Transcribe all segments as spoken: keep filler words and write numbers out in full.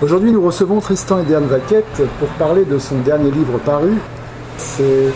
Aujourd'hui, nous recevons Tristan Edern Vaquette pour parler de son dernier livre paru. C'est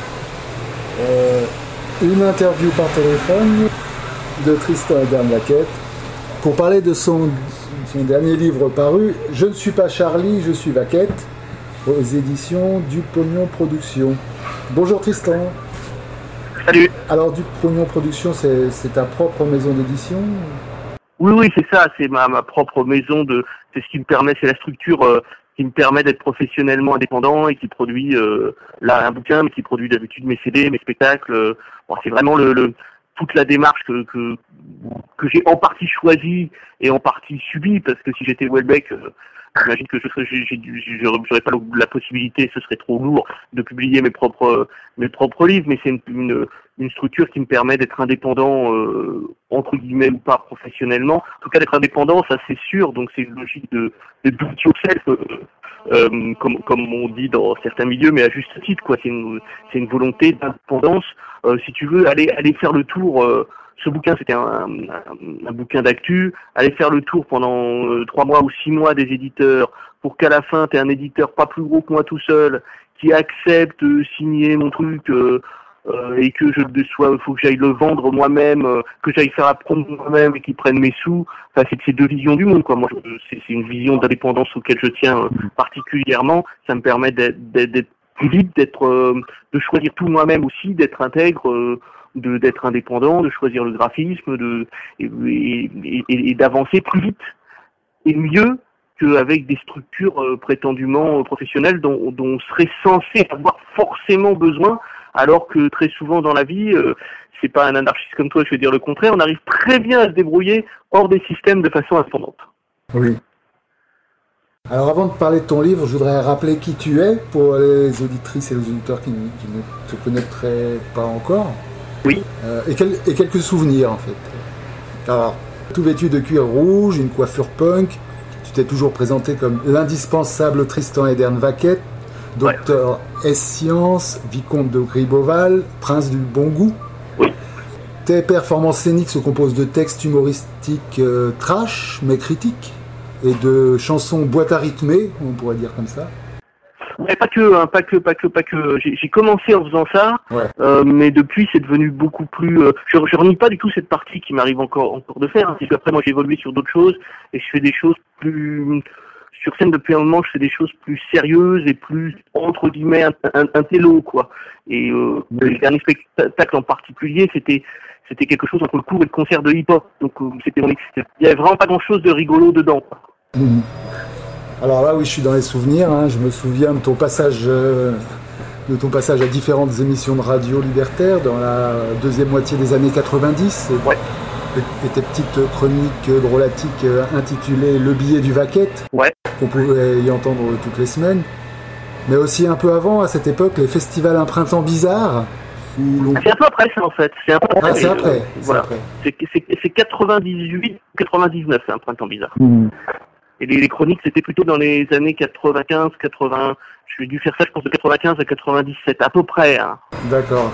euh, une interview par téléphone de Tristan Edern Vaquette pour parler de son, son dernier livre paru, Je ne suis pas Charlie, je suis Vaquette, aux éditions du Pognon Productions. Bonjour Tristan. Salut. Alors, du Pognon Productions, c'est, c'est ta propre maison d'édition ? Oui, oui, c'est ça, c'est ma, ma propre maison, de, c'est ce qui me permet, c'est la structure euh, qui me permet d'être professionnellement indépendant et qui produit euh, là un bouquin, mais qui produit d'habitude mes C D, mes spectacles. Euh, bon, c'est vraiment le, le toute la démarche que, que que j'ai en partie choisie et en partie subie, parce que si j'étais Houellebecq, euh, j'imagine que je serais, j'ai, j'ai, j'aurais pas la possibilité, ce serait trop lourd de publier mes propres mes propres livres, mais c'est une, une, une structure qui me permet d'être indépendant, euh, entre guillemets ou pas professionnellement. En tout cas, d'être indépendant, ça c'est sûr. Donc c'est une logique de, de do it yourself, euh, euh, comme comme on dit dans certains milieux, mais à juste titre, quoi. C'est une c'est une volonté d'indépendance. Euh, si tu veux aller aller faire le tour. Euh, Ce bouquin, c'était un, un, un bouquin d'actu. Aller faire le tour pendant euh, trois mois ou six mois des éditeurs pour qu'à la fin, tu aies un éditeur pas plus gros que moi tout seul qui accepte de signer mon truc euh, euh, et que je sois, faut que j'aille le vendre moi-même, euh, que j'aille faire la promo moi-même et qu'ils prennent mes sous. Enfin, c'est, c'est deux visions du monde, quoi. Moi, je, c'est, c'est une vision d'indépendance auquel je tiens euh, particulièrement. Ça me permet d'être, d'être, d'être plus libre, d'être, euh, de choisir tout moi-même aussi, d'être intègre. Euh, De, d'être indépendant, de choisir le graphisme, de et, et, et, et d'avancer plus vite et mieux qu'avec des structures euh, prétendument euh, professionnelles dont, dont on serait censé avoir forcément besoin, alors que très souvent dans la vie, euh, c'est pas un anarchiste comme toi, je vais dire le contraire, on arrive très bien à se débrouiller hors des systèmes de façon indépendante. Oui. Alors avant de parler de ton livre, je voudrais rappeler qui tu es pour les auditrices et les auditeurs qui, qui ne te connaîtraient pas encore. Oui. Euh, et, quel, et quelques souvenirs en fait. Alors, tout vêtu de cuir rouge, une coiffure punk, tu t'es toujours présenté comme l'indispensable Tristan Edern Vaquette, docteur ouais. S Sciences, vicomte de Gribeauval, prince du bon goût. Oui. Tes performances scéniques se composent de textes humoristiques euh, trash, mais critiques, et de chansons boîte à rythmer, on pourrait dire comme ça. Ouais, pas que, hein, pas que, pas que, pas que. J'ai, j'ai commencé en faisant ça, ouais. euh, mais depuis c'est devenu beaucoup plus. Euh, je, je renie pas du tout cette partie qui m'arrive encore, encore de faire. Hein. C'est qu'après moi j'ai évolué sur d'autres choses et je fais des choses plus sur scène depuis un moment. Je fais des choses plus sérieuses et plus entre guillemets un, un, un télo quoi. Et euh, le dernier spectacle en particulier, c'était c'était quelque chose entre le cours et le concert de hip-hop. Donc euh, c'était, il y avait vraiment pas grand-chose de rigolo dedans. Quoi. Mmh. Alors là, oui, je suis dans les souvenirs. Hein. Je me souviens de ton passage, euh, de ton passage à différentes émissions de radio libertaire dans la deuxième moitié des années quatre-vingt-dix. Et, ouais. et, et tes petites chroniques drôlatiques euh, intitulées Le billet du Vaquette, ouais. qu'on pouvait y entendre toutes les semaines. Mais aussi un peu avant, à cette époque, les festivals Un printemps bizarre. Où l'on... C'est un peu après ça en fait. C'est un peu après. Ah, c'est après. Euh, c'est, voilà. après. C'est, c'est, c'est quatre-vingt-dix-huit quatre-vingt-dix-neuf, c'est Un printemps bizarre. Mmh. Et les, les chroniques, c'était plutôt dans les années quatre-vingt-quinze, quatre-vingts. J'ai dû faire ça, je pense, de quatre-vingt-quinze à quatre-vingt-dix-sept, à peu près. Hein. D'accord.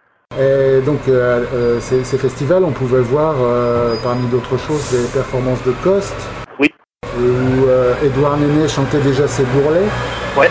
Et donc, euh, euh, ces, ces festivals, on pouvait voir, euh, parmi d'autres choses, des performances de Coste. Oui. Où euh, Édouard Néné chantait déjà ses bourrelets. Ouais.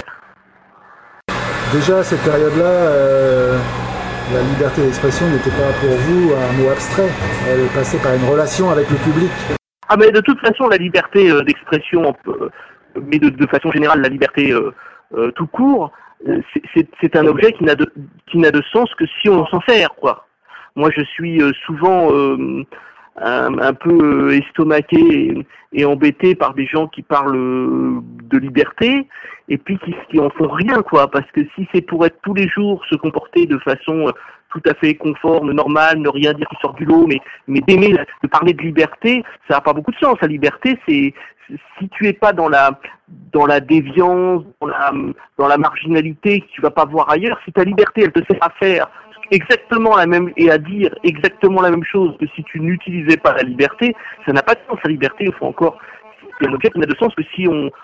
Déjà, à cette période-là, euh, la liberté d'expression n'était pas pour vous un mot abstrait. Elle passait par une relation avec le public. Ah mais de toute façon la liberté euh, d'expression, euh, mais de, de façon générale la liberté euh, euh, tout court, euh, c'est, c'est, c'est un objet qui n'a de qui n'a de sens que si on s'en sert quoi. Moi je suis euh, souvent euh, un, un peu estomaqué et, et embêté par des gens qui parlent euh, de liberté et puis qui, qui en font rien quoi, parce que si c'est pour être tous les jours se comporter de façon euh, tout à fait conforme, normal, ne rien dire qui sort du lot, mais, mais d'aimer, de parler de liberté, ça n'a pas beaucoup de sens. La liberté, c'est, si tu es pas dans la, dans la déviance, dans la, dans la marginalité que tu vas pas voir ailleurs, si ta liberté, elle te sert à faire exactement la même, et à dire exactement la même chose que si tu n'utilisais pas la liberté, ça n'a pas de sens. La liberté, il faut encore, c'est un objet qui n'a de sens que si on,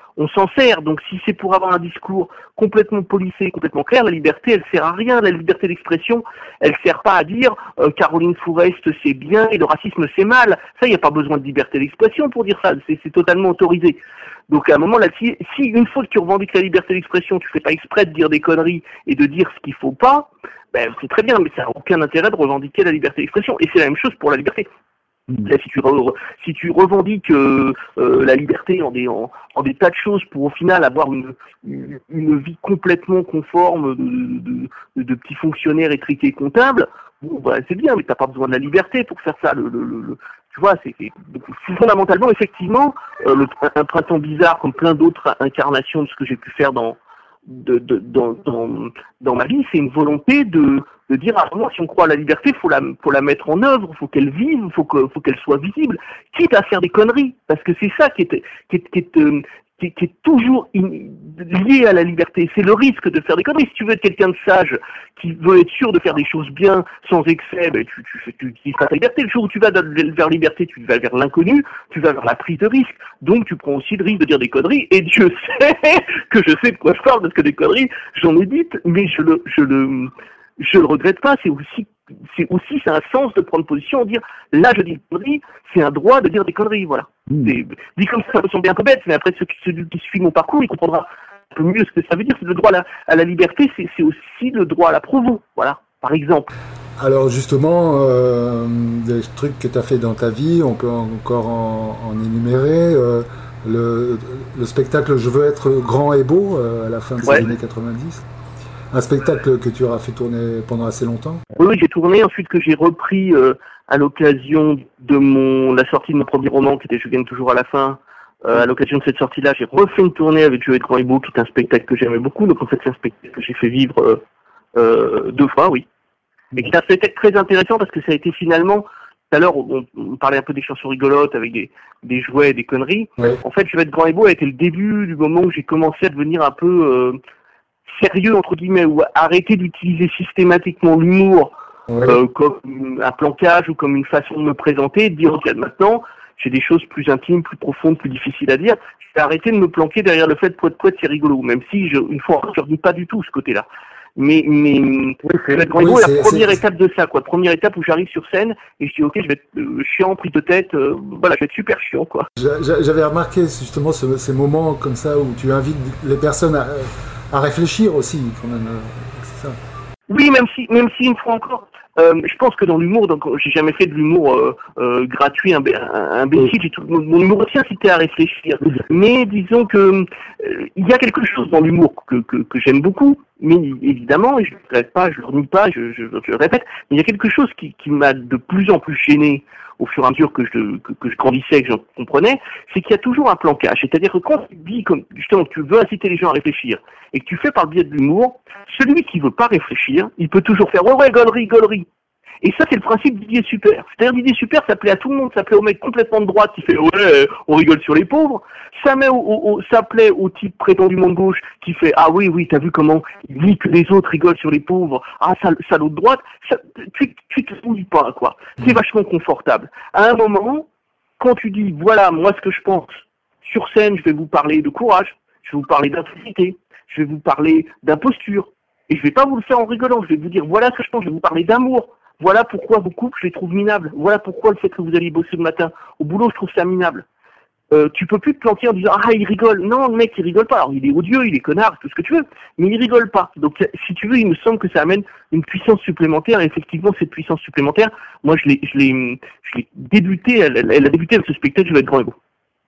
on s'en sert. Donc si c'est pour avoir un discours complètement policé, complètement clair, la liberté, elle sert à rien. La liberté d'expression, elle sert pas à dire euh, Caroline Fourest c'est bien et le racisme c'est mal. Ça, il n'y a pas besoin de liberté d'expression pour dire ça. C'est, c'est totalement autorisé. Donc à un moment là, si, si une fois que tu revendiques la liberté d'expression, tu fais pas exprès de dire des conneries et de dire ce qu'il faut pas, ben c'est très bien, mais ça n'a aucun intérêt de revendiquer la liberté d'expression. Et c'est la même chose pour la liberté. Là, si tu re, si tu revendiques euh, euh, la liberté en des en, en des tas de choses pour au final avoir une une, une vie complètement conforme de, de, de petits fonctionnaires étriqués comptables, bon bah c'est bien, mais t'as pas besoin de la liberté pour faire ça. Le, le, le, le tu vois, c'est, c'est fondamentalement effectivement euh, le, un printemps bizarre comme plein d'autres incarnations de ce que j'ai pu faire dans de, de dans, dans dans ma vie, c'est une volonté de de dire à moi, si on croit à la liberté, faut la, faut la mettre en œuvre, faut qu'elle vive, faut que, faut qu'elle soit visible, quitte à faire des conneries, parce que c'est ça qui est, qui est, qui est, euh, qui est, qui est toujours in, lié à la liberté. C'est le risque de faire des conneries. Si tu veux être quelqu'un de sage, qui veut être sûr de faire des choses bien, sans excès, ben tu, tu, tu, tu feras ta liberté. Le jour où tu vas vers la liberté, tu vas vers l'inconnu, tu vas vers la prise de risque. Donc tu prends aussi le risque de dire des conneries. Et Dieu sait que je sais de quoi je parle, parce que des conneries, j'en ai dites, mais je le, je le, je le regrette pas, c'est aussi, c'est aussi, c'est un sens de prendre position, dire, là, je dis des conneries, c'est un droit de dire des conneries, voilà. Mmh. C'est, dit comme ça, ça peut sembler un peu bête, mais après, celui qui suit mon parcours, il comprendra un peu mieux ce que ça veut dire. C'est le droit à la, à la liberté, c'est, c'est aussi le droit à la provo, voilà, par exemple. Alors, justement, euh, des trucs que tu as fait dans ta vie, on peut encore en, en énumérer, euh, le, le spectacle Je veux être grand et beau, euh, à la fin des ouais. années quatre-vingt-dix. Un spectacle que tu auras fait tourner pendant assez longtemps. Oui, oui, j'ai tourné, ensuite que j'ai repris euh, à l'occasion de mon la sortie de mon premier roman, qui était Je gagne toujours à la fin. Euh, à l'occasion de cette sortie-là, j'ai refait une tournée avec Je vais être grand et beau, qui est un spectacle que j'aimais beaucoup. Donc en fait, c'est un spectacle que j'ai fait vivre euh, euh, deux fois, oui. Et qui est un spectacle très intéressant parce que ça a été finalement... Tout à l'heure, on, on parlait un peu des chansons rigolotes avec des, des jouets, des conneries. Oui. En fait, Je vais être grand et beau a été le début du moment où j'ai commencé à devenir un peu... Euh, sérieux entre guillemets, ou arrêter d'utiliser systématiquement l'humour ouais. euh, comme un plancage ou comme une façon de me présenter, et de dire ok, maintenant j'ai des choses plus intimes, plus profondes, plus difficiles à dire. Je vais arrêter de me planquer derrière le fait poète poète c'est rigolo, même si je, une fois je ne redis pas du tout ce côté-là. Mais mais oui, c'est, le grand oui, c'est la première c'est, étape de ça, quoi. Première étape où j'arrive sur scène et je dis ok, je vais être euh, chiant, pris de tête, euh, voilà, je vais être super chiant, quoi. J'avais remarqué justement ce, ces moments comme ça où tu invites les personnes à à réfléchir aussi, quand même, c'est ça. Oui, même si, même si une fois encore, euh, je pense que dans l'humour, donc j'ai jamais fait de l'humour euh, euh, gratuit, imbécile. J'ai tout, mon, mon humour aussi incité à réfléchir. Mais disons que euh, il y a quelque chose dans l'humour que, que, que j'aime beaucoup, mais évidemment, et je ne le répète pas, je le renie pas, je, je, je le répète, mais il y a quelque chose qui, qui m'a de plus en plus gêné au fur et à mesure que je, que, que je grandissais et que j'en comprenais, c'est qu'il y a toujours un plancage. C'est-à-dire que quand tu dis, comme, justement, que tu veux inciter les gens à réfléchir, et que tu fais par le biais de l'humour, celui qui veut pas réfléchir, il peut toujours faire « ouais, ouais, gaulerie, gaulerie ». Et ça, c'est le principe d'idée super. C'est-à-dire, l'idée super, ça plaît à tout le monde. Ça plaît au mec complètement de droite qui fait « ouais, on rigole sur les pauvres ». Ça, met au, au, ça plaît au type prétendument de gauche qui fait « ah oui, oui, t'as vu comment il dit que les autres rigolent sur les pauvres. Ah, salaud de droite ». Ça, tu, tu te fouilles pas, quoi. C'est vachement confortable. À un moment, quand tu dis « voilà, moi, ce que je pense, sur scène, je vais vous parler de courage, je vais vous parler d'intégrité, je vais vous parler d'imposture, et je vais pas vous le faire en rigolant, je vais vous dire « voilà ce que je pense, je vais vous parler d'amour ». Voilà pourquoi vos couples, je les trouve minables. Voilà pourquoi le fait que vous alliez bosser le matin au boulot, je trouve ça minable. Euh, tu peux plus te planquer en disant « ah, il rigole ». Non, le mec, il rigole pas. Alors, il est odieux, il est connard, tout ce que tu veux, mais il rigole pas. Donc, si tu veux, il me semble que ça amène une puissance supplémentaire. Et effectivement, cette puissance supplémentaire, moi, je l'ai, je l'ai, je l'ai débuté, elle, elle a débuté avec ce spectacle, Je vais être grand et beau.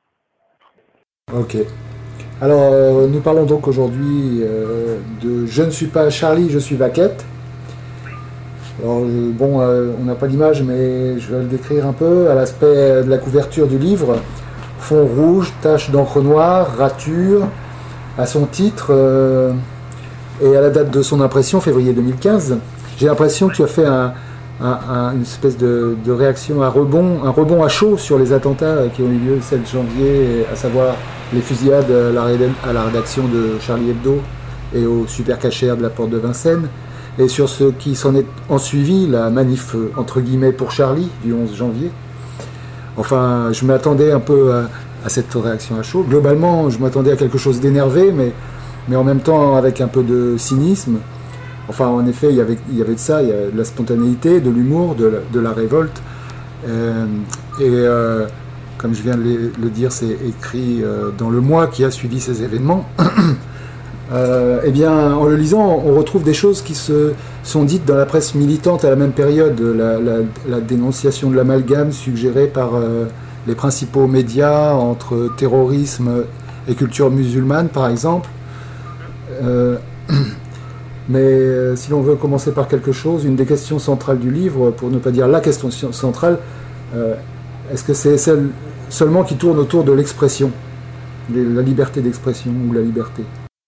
Ok. Alors, euh, nous parlons donc aujourd'hui euh, de « Je ne suis pas Charlie, je suis Vaquette ». Alors, euh, bon, euh, on n'a pas d'image, mais je vais le décrire un peu. À l'aspect de la couverture du livre, fond rouge, tache d'encre noire, rature, à son titre, euh, et à la date de son impression, février deux mille quinze. J'ai l'impression que tu as fait un, un, un, une espèce de, de réaction, un rebond, un rebond à chaud sur les attentats qui ont eu lieu le sept janvier, à savoir les fusillades à la, à la rédaction de Charlie Hebdo et au super cachère de la porte de Vincennes. Et sur ce qui s'en est en suivi, la manif entre guillemets pour Charlie du onze janvier. Enfin, je m'attendais un peu à, à cette réaction à chaud. Globalement, je m'attendais à quelque chose d'énervé, mais, mais en même temps avec un peu de cynisme. Enfin, en effet, il y avait, il y avait de ça, il y a de la spontanéité, de l'humour, de la, de la révolte. Euh, et euh, comme je viens de le, le dire, c'est écrit euh, dans le mois qui a suivi ces événements. Euh, eh bien, en le lisant, on retrouve des choses qui se sont dites dans la presse militante à la même période. La, la, la dénonciation de l'amalgame suggérée par euh, les principaux médias entre terrorisme et culture musulmane, par exemple. Euh, mais euh, si l'on veut commencer par quelque chose, une des questions centrales du livre, pour ne pas dire la question centrale, euh, est-ce que c'est celle seulement qui tourne autour de l'expression, la liberté d'expression ou la liberté ?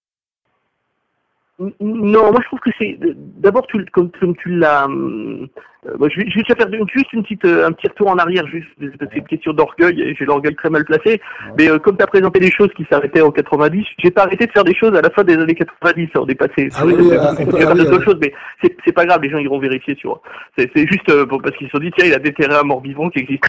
Non, moi je trouve que c'est d'abord tu, comme, comme tu l'as. Euh, bon, je vais, je vais te faire juste une petite, un petit retour en arrière, juste parce que c'est une question d'orgueil et j'ai l'orgueil très mal placé. Mais euh, comme tu as présenté des choses qui s'arrêtaient en quatre-vingt-dix, j'ai pas arrêté de faire des choses à la fin des années quatre-vingt-dix. On est passé. Ah oui, oui, ah, on peut, ah, oui, d'autres choses, mais c'est, c'est pas grave. Les gens iront vérifier sur. C'est, c'est juste euh, bon, parce qu'ils se sont dit tiens, il a déterré un mort-vivant qui existe.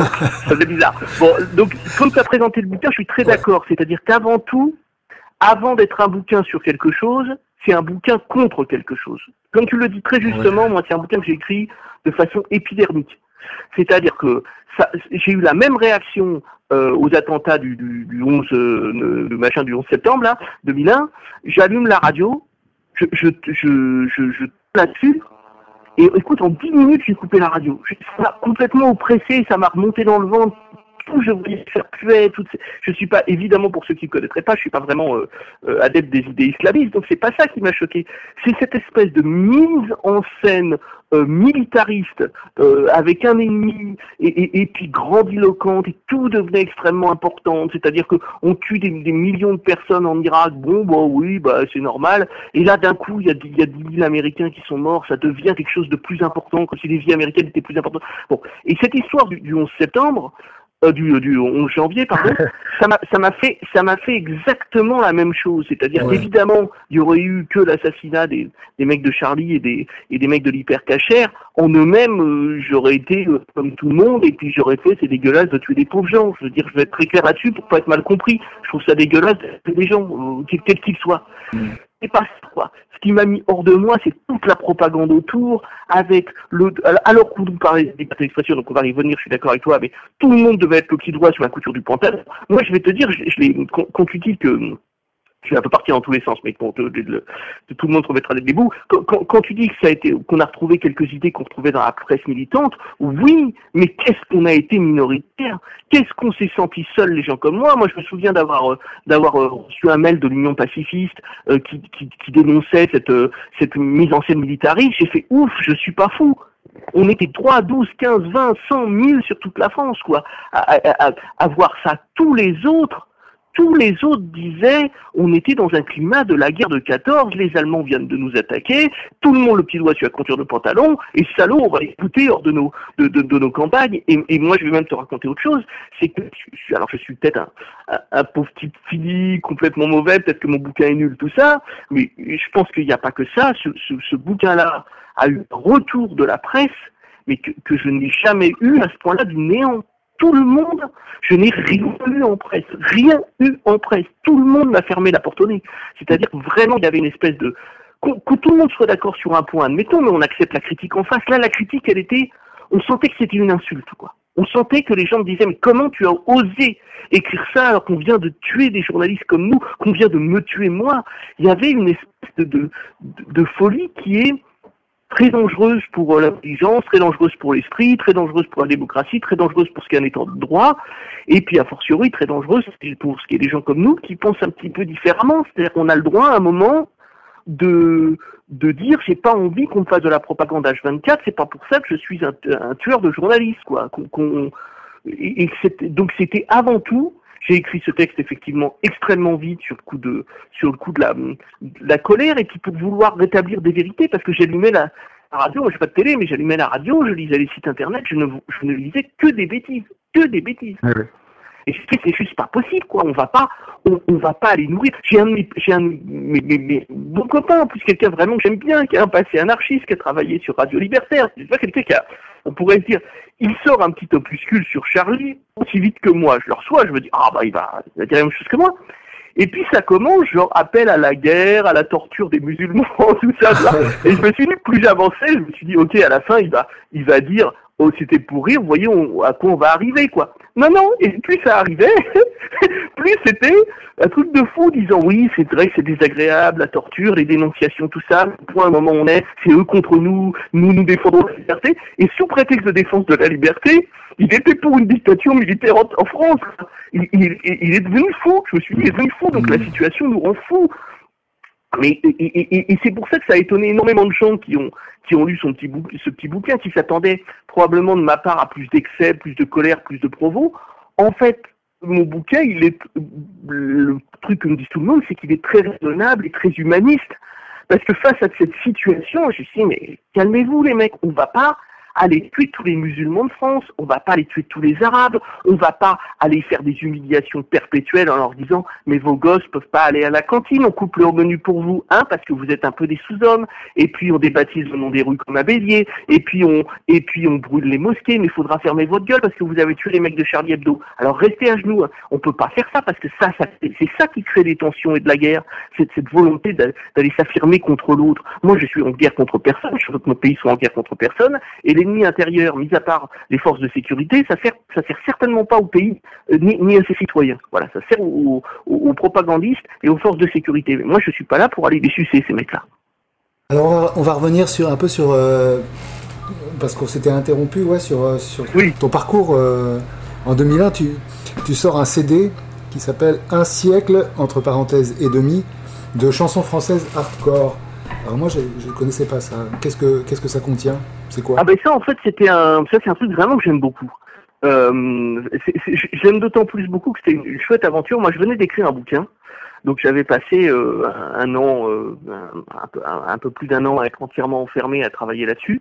Ça faisait bizarre. Bon, donc comme tu as présenté le bouquin, je suis très d'accord. C'est-à-dire qu'avant tout, avant d'être un bouquin sur quelque chose, c'est un bouquin contre quelque chose. Comme tu le dis très justement, ouais. Moi, c'est un bouquin que j'ai écrit de façon épidermique. C'est-à-dire que ça, j'ai eu la même réaction euh, aux attentats du, du, du onze, euh, le machin du onze septembre, là, deux mille un. J'allume la radio, je, je, je, je, je là-dessus, et écoute, en dix minutes, j'ai coupé la radio. Ça m'a complètement oppressé, ça m'a remonté dans le ventre. Tout, je voulais faire puer, toutes ces... je suis pas, évidemment, pour ceux qui ne connaîtraient pas, je suis pas vraiment euh, euh, adepte des idées islamistes, donc c'est pas ça qui m'a choqué. C'est cette espèce de mise en scène euh, militariste, euh, avec un ennemi, et, et, et puis grandiloquente, et tout devenait extrêmement important, c'est-à-dire que on tue des, des millions de personnes en Irak, bon, bah oui, bah c'est normal, et là, d'un coup, il y a, il y a dix mille Américains qui sont morts, ça devient quelque chose de plus important, comme si les vies américaines étaient plus importantes. Bon, et cette histoire du, du onze septembre, Euh, du, du onze janvier, pardon, ça m'a, ça m'a fait, ça m'a fait exactement la même chose. C'est-à-dire ouais. qu'évidemment, il y aurait eu que l'assassinat des, des mecs de Charlie et des, et des mecs de l'hypercachère. En eux-mêmes, euh, j'aurais été euh, comme tout le monde, et puis j'aurais fait, c'est dégueulasse de tuer des pauvres gens. Je veux dire, je vais être très clair là-dessus pour pas être mal compris. Je trouve ça dégueulasse de tuer des gens, euh, quels qu'ils soient. Mm. C'est pas ça, quoi. Ce qui m'a mis hors de moi, c'est toute la propagande autour, avec le, alors qu'on nous parlait des d'expression, donc on va y revenir, je suis d'accord avec toi, mais tout le monde devait être le petit doigt sur la couture du pantalon. Moi, je vais te dire, je, je l'ai, quand, quand tu dis que, je suis un peu parti dans tous les sens, mais bon, de, de, de, de, tout le monde remettra des bouts. Quand, quand, quand tu dis que ça a été, qu'on a retrouvé quelques idées qu'on retrouvait dans la presse militante, oui, mais qu'est-ce qu'on a été minoritaire? Qu'est-ce qu'on s'est senti seul, les gens comme moi? Moi, je me souviens d'avoir, euh, d'avoir euh, reçu un mail de l'Union pacifiste euh, qui, qui, qui dénonçait cette, euh, cette mise en scène militariste. J'ai fait ouf, je suis pas fou. On était trois, douze, quinze, vingt, cent, mille sur toute la France, quoi, à, à, à, à voir ça. Tous les autres. Tous les autres disaient, on était dans un climat de la guerre de quatorze, les Allemands viennent de nous attaquer, tout le monde le petit doigt sur la couture de pantalon, et salaud, on va écouter hors de nos, de, de, de nos campagnes. Et, et moi, je vais même te raconter autre chose, c'est que, je, alors je suis peut-être un, un, un pauvre type fini, complètement mauvais, peut-être que mon bouquin est nul, tout ça, mais je pense qu'il n'y a pas que ça. Ce, ce, ce bouquin-là a eu un retour de la presse, mais que, que je n'ai jamais eu à ce point-là du néant. Tout le monde, je n'ai rien eu en presse, rien eu en presse. Tout le monde m'a fermé la porte au nez. C'est-à-dire que vraiment, il y avait une espèce de... Que tout le monde soit d'accord sur un point, admettons, mais on accepte la critique en face. Là, la critique, elle était... On sentait que c'était une insulte, quoi. On sentait que les gens me disaient, mais comment tu as osé écrire ça alors qu'on vient de tuer des journalistes comme nous, qu'on vient de me tuer moi? Il y avait une espèce de, de, de, de folie qui est... très dangereuse pour l'intelligence, très dangereuse pour l'esprit, très dangereuse pour la démocratie, très dangereuse pour ce qui est un état de droit, et puis a fortiori très dangereuse pour ce qui est des gens comme nous qui pensent un petit peu différemment. C'est-à-dire qu'on a le droit à un moment de de dire j'ai pas envie qu'on me fasse de la propagande H vingt-quatre, c'est pas pour ça que je suis un, un tueur de journalistes, quoi. Qu'on, qu'on, et, et c'était, donc c'était avant tout. J'ai écrit ce texte effectivement extrêmement vite sur le coup de sur le coup de la, de la colère et puis pour vouloir rétablir des vérités parce que j'allumais la, la radio, moi j'ai pas de télé mais j'allumais la radio, je lisais les sites internet, je ne je ne lisais que des bêtises, que des bêtises. Oui, oui. Et c'est, c'est juste pas possible quoi, on va pas on, on va pas aller nourrir. J'ai un de mes j'ai un de mes, mes, mes bons copains, en plus quelqu'un vraiment que j'aime bien, qui a un passé anarchiste, qui a travaillé sur Radio Libertaire, c'est pas quelqu'un qui a on pourrait se dire, il sort un petit opuscule sur Charlie aussi vite que moi. Je le reçois, je me dis, ah bah il va, il va dire la même chose que moi. Et puis ça commence, genre appel à la guerre, à la torture des musulmans, tout ça, tout ça. Et je me suis dit, plus j'avançais, je me suis dit, ok, à la fin, il va, il va dire, oh c'était pour rire, vous voyez on, à quoi on va arriver, quoi. Non, non, et plus ça arrivait, plus c'était un truc de fou, disant, oui, c'est vrai que c'est désagréable, la torture, les dénonciations, tout ça, pour un moment on est, c'est eux contre nous, nous nous défendons la liberté, et sous prétexte de défense de la liberté, il était pour une dictature militaire en, en France. Il, il, il est devenu fou, je me suis dit, il est devenu fou, donc la situation nous rend fous. Mais et, et, et, et c'est pour ça que ça a étonné énormément de gens qui ont qui ont lu son petit bouquin, ce petit bouquin, qui s'attendaient probablement de ma part à plus d'excès, plus de colère, plus de provo. En fait, mon bouquin, il est le truc que me dit tout le monde, c'est qu'il est très raisonnable et très humaniste. Parce que face à cette situation, je me suis dit, mais calmez-vous les mecs, on va pas aller tuer tous les musulmans de France, on va pas aller tuer tous les Arabes, on va pas aller faire des humiliations perpétuelles en leur disant mais vos gosses peuvent pas aller à la cantine, on coupe leur menu pour vous, hein, parce que vous êtes un peu des sous-hommes, et puis on débaptise le nom des rues comme à Bélier, et puis on et puis on brûle les mosquées, mais il faudra fermer votre gueule parce que vous avez tué les mecs de Charlie Hebdo. Alors restez à genoux, hein. On peut pas faire ça parce que ça, ça c'est ça qui crée des tensions et de la guerre, c'est cette volonté d'aller s'affirmer contre l'autre. Moi je suis en guerre contre personne, je veux que mon pays soit en guerre contre personne, et les l'ennemi intérieur, mis à part les forces de sécurité, ça sert, ça sert certainement pas au pays, euh, ni, ni à ses citoyens. Voilà, ça sert aux, aux, aux propagandistes et aux forces de sécurité. Mais moi, je suis pas là pour aller les sucer, ces mecs-là. Alors, on va, on va revenir sur un peu sur, euh, parce qu'on s'était interrompu, ouais, sur, sur oui. ton parcours. Euh, en deux mille un, tu, tu sors un C D qui s'appelle Un siècle, entre parenthèses et demi, de chansons françaises hardcore. Alors moi, je ne connaissais pas ça. Qu'est-ce que, qu'est-ce que ça contient ? C'est quoi ? Ah ben ça, en fait, c'était un, ça c'est un truc vraiment que j'aime beaucoup. Euh, c'est, c'est, j'aime d'autant plus beaucoup que c'était une, une chouette aventure. Moi, je venais d'écrire un bouquin, donc j'avais passé euh, un, un an, euh, un, un, peu, un, un peu plus d'un an à être entièrement enfermé à travailler là-dessus.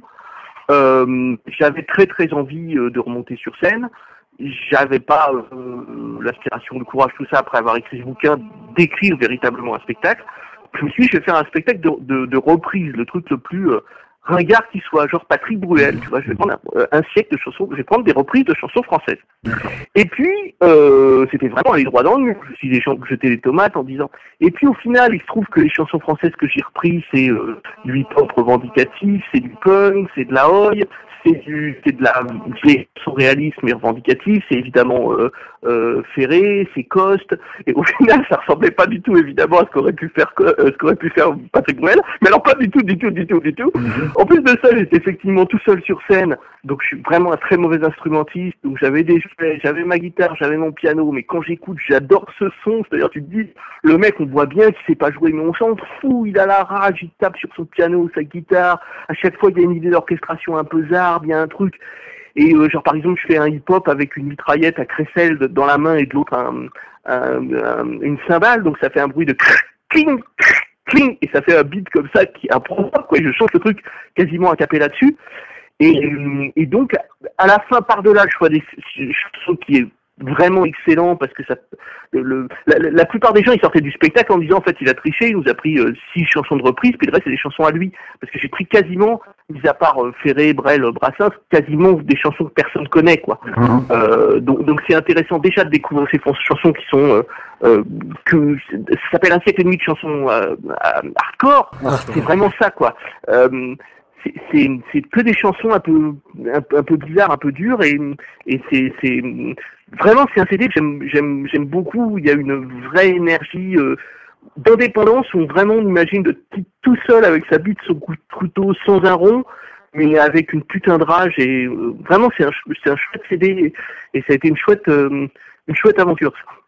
Euh, j'avais très très envie euh, de remonter sur scène. J'avais pas euh, l'aspiration, le courage, tout ça, après avoir écrit ce bouquin, d'écrire véritablement un spectacle. Je me suis dit, je vais faire un spectacle de, de, de reprise, le truc le plus euh, ringard qui soit, genre Patrick Bruel, tu vois, je vais prendre un, un siècle de chansons, je vais prendre des reprises de chansons françaises. Et puis, euh, c'était vraiment aller droit dans le mur. Je me suis jeté les tomates en disant, et puis au final, il se trouve que les chansons françaises que j'ai reprises, c'est euh, du hip-hop revendicatif, c'est du punk, c'est de la oi, c'est du, c'est de la, c'est surréalisme mais revendicatif, c'est évidemment euh, euh, Ferré, c'est Coste, et au final, ça ressemblait pas du tout évidemment à ce qu'aurait pu faire, euh, ce qu'aurait pu faire Patrick Bruel, mais alors pas du tout, du tout, du tout, du tout. Mm-hmm. En plus de ça, j'étais effectivement tout seul sur scène, donc je suis vraiment un très mauvais instrumentiste, donc j'avais des jouets, j'avais ma guitare, j'avais mon piano, mais quand j'écoute, j'adore ce son, c'est-à-dire tu te dis, le mec, on voit bien qu'il sait pas jouer, mais on s'en fout, il a la rage, il tape sur son piano, sa guitare, à chaque fois il y a une idée d'orchestration un peu zarbe, il y a un truc, et euh, genre par exemple je fais un hip-hop avec une mitraillette à crécelle dans la main et de l'autre un, un, un, une cymbale, donc ça fait un bruit de cling, cling, et ça fait un beat comme ça qui est improbable, quoi, et je chante le truc quasiment à cappella là-dessus, et, et donc à la fin par-delà le choix des chansons qui est vraiment excellent parce que ça, le, la, la plupart des gens ils sortaient du spectacle en disant en fait il a triché, il nous a pris euh, six chansons de reprise puis le reste c'est des chansons à lui parce que j'ai pris quasiment, mis à part euh, Ferré, Brel, Brassens, quasiment des chansons que personne connaît quoi. Mmh. Euh, donc donc c'est intéressant déjà de découvrir ces chansons qui sont euh, euh, que ça s'appelle Un siècle et demi de chansons euh, hardcore, ah, c'est vraiment ça quoi. Euh, C'est, c'est, c'est que des chansons un peu, un, un peu bizarres, un peu dures, et, et c'est, c'est, vraiment, c'est un C D que j'aime, j'aime, j'aime beaucoup. Il y a une vraie énergie euh, d'indépendance où vraiment on imagine de tout seul avec sa bite, son couteau, sans un rond, mais avec une putain de rage. Et euh, vraiment, c'est un, c'est un chouette C D, et, et ça a été une chouette, euh, une chouette aventure.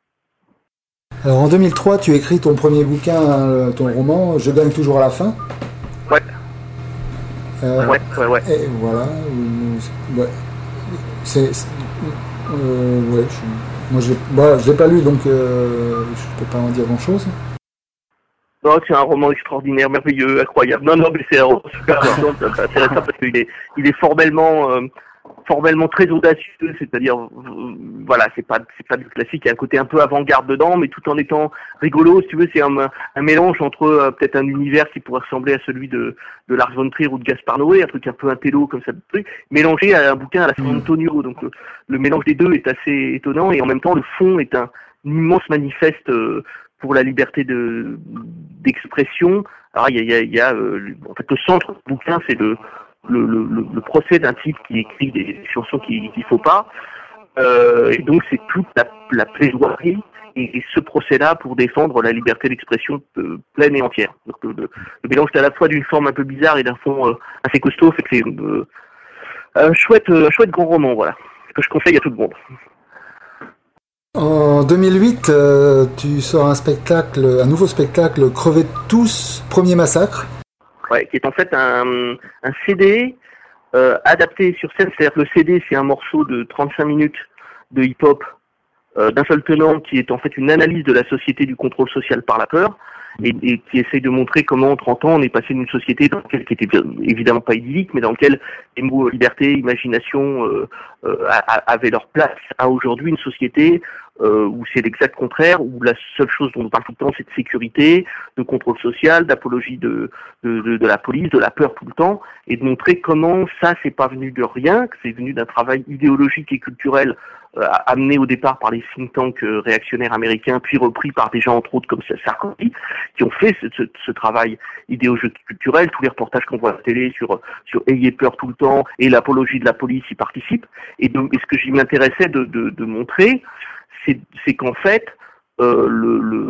Ça. Alors en deux mille trois, tu écris ton premier bouquin, ton roman, Je gagne toujours à la fin. Ouais. Euh, ouais, ouais, ouais. Et voilà. Ouais. C'est. c'est euh, ouais, je, moi, je bah, je l'ai pas lu, donc euh, je peux pas en dire grand-chose. Non, c'est un roman extraordinaire, merveilleux, incroyable. Non, non, mais c'est un roman super intéressant parce qu'il est, il est formellement, euh, formellement très audacieux, c'est-à-dire voilà, c'est pas c'est pas du classique, il y a un côté un peu avant-garde dedans, mais tout en étant rigolo, si tu veux, c'est un, un mélange entre euh, peut-être un univers qui pourrait ressembler à celui de de Lars von Trier ou de Gaspar Noé, un truc un peu intello comme ça, truc, mélangé à un bouquin à la San Antonio. Donc le, le mélange des deux est assez étonnant, et en même temps le fond est un, un immense manifeste euh, pour la liberté de d'expression. Alors il y a il y a, il y a euh, en fait le centre du bouquin, c'est le Le, le, le procès d'un type qui écrit des chansons qu'il qu'il faut pas, euh, et donc c'est toute la, la plaidoirie et, et ce procès-là pour défendre la liberté d'expression euh, pleine et entière. Donc le, le, le mélange est à la fois d'une forme un peu bizarre et d'un fond euh, assez costaud, fait que c'est euh, un chouette, un chouette grand roman, voilà, que je conseille à tout le monde. En deux mille huit, euh, tu sors un spectacle, un nouveau spectacle, Crevez tous, premier massacre. Ouais, qui est en fait un, un C D euh, adapté sur scène, c'est-à-dire que le C D c'est un morceau de trente-cinq minutes de hip-hop euh, d'un seul tenant qui est en fait une analyse de la société du contrôle social par la peur, et, et qui essaye de montrer comment en trente ans on est passé d'une société dans laquelle, qui était bien, évidemment pas idyllique, mais dans laquelle les mots liberté, imagination euh, euh, avaient leur place, à aujourd'hui une société Euh, où c'est l'exact contraire, où la seule chose dont on parle tout le temps, c'est de sécurité, de contrôle social, d'apologie de, de, de, de la police, de la peur tout le temps, et de montrer comment ça, c'est pas venu de rien, que c'est venu d'un travail idéologique et culturel euh, amené au départ par les think tanks euh, réactionnaires américains, puis repris par des gens, entre autres, comme Sarkozy, qui ont fait ce, ce, ce travail idéologique culturel. Tous les reportages qu'on voit à la télé sur, sur ayez peur tout le temps, et l'apologie de la police y participent. Et, de, et ce que j'y m'intéressais de, de, de montrer, c'est, c'est qu'en fait, euh, le,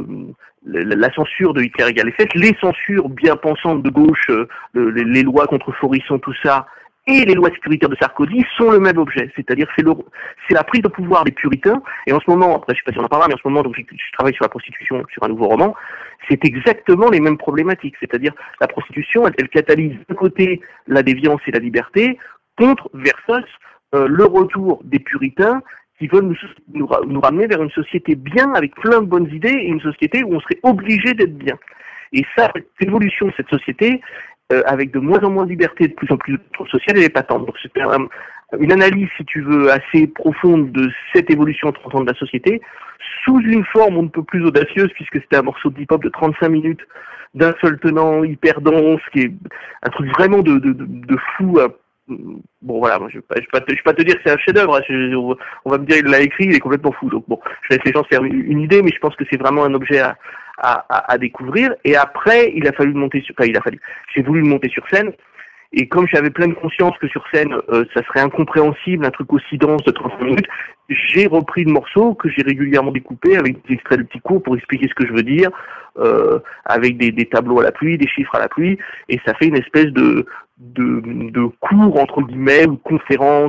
le, la censure de Hitler égale les faits, les censures bien pensantes de gauche, euh, le, les, les lois contre Forisson, tout ça, et les lois sécuritaires de Sarkozy sont le même objet. C'est-à-dire c'est, le, c'est la prise de pouvoir des puritains. Et en ce moment, après je sais pas si on en parlera, mais en ce moment, donc, je, je travaille sur la prostitution, sur un nouveau roman, c'est exactement les mêmes problématiques. C'est-à-dire la prostitution, elle, elle catalyse d'un côté la déviance et la liberté, contre, versus, euh, le retour des puritains qui veulent nous, nous, nous ramener vers une société bien, avec plein de bonnes idées, et une société où on serait obligé d'être bien. Et ça, cette évolution de cette société, euh, avec de moins en moins de liberté, de plus en plus de contrôle social, elle est patente. Donc c'est un, une analyse, si tu veux, assez profonde de cette évolution en trente ans de la société, sous une forme on ne peut plus audacieuse, puisque c'était un morceau de hip-hop de trente-cinq minutes, d'un seul tenant, hyper dense, qui est un truc vraiment de, de, de, de fou. Hein. Bon voilà, moi, je ne vais, vais, vais pas te dire que c'est un chef-d'œuvre, je, on va me dire il l'a écrit, il est complètement fou. Donc bon, je laisse les gens se faire une, une idée, mais je pense que c'est vraiment un objet à, à, à, à découvrir. Et après, il a fallu le monter sur, enfin il a fallu, j'ai voulu le monter sur scène. Et comme j'avais pleine conscience que sur scène, euh, ça serait incompréhensible, un truc aussi dense de trente minutes, j'ai repris le morceau que j'ai régulièrement découpé avec des extraits de petits cours pour expliquer ce que je veux dire, euh, avec des, des tableaux à la pluie, des chiffres à la pluie, et ça fait une espèce de de, de cours, entre guillemets, ou conférence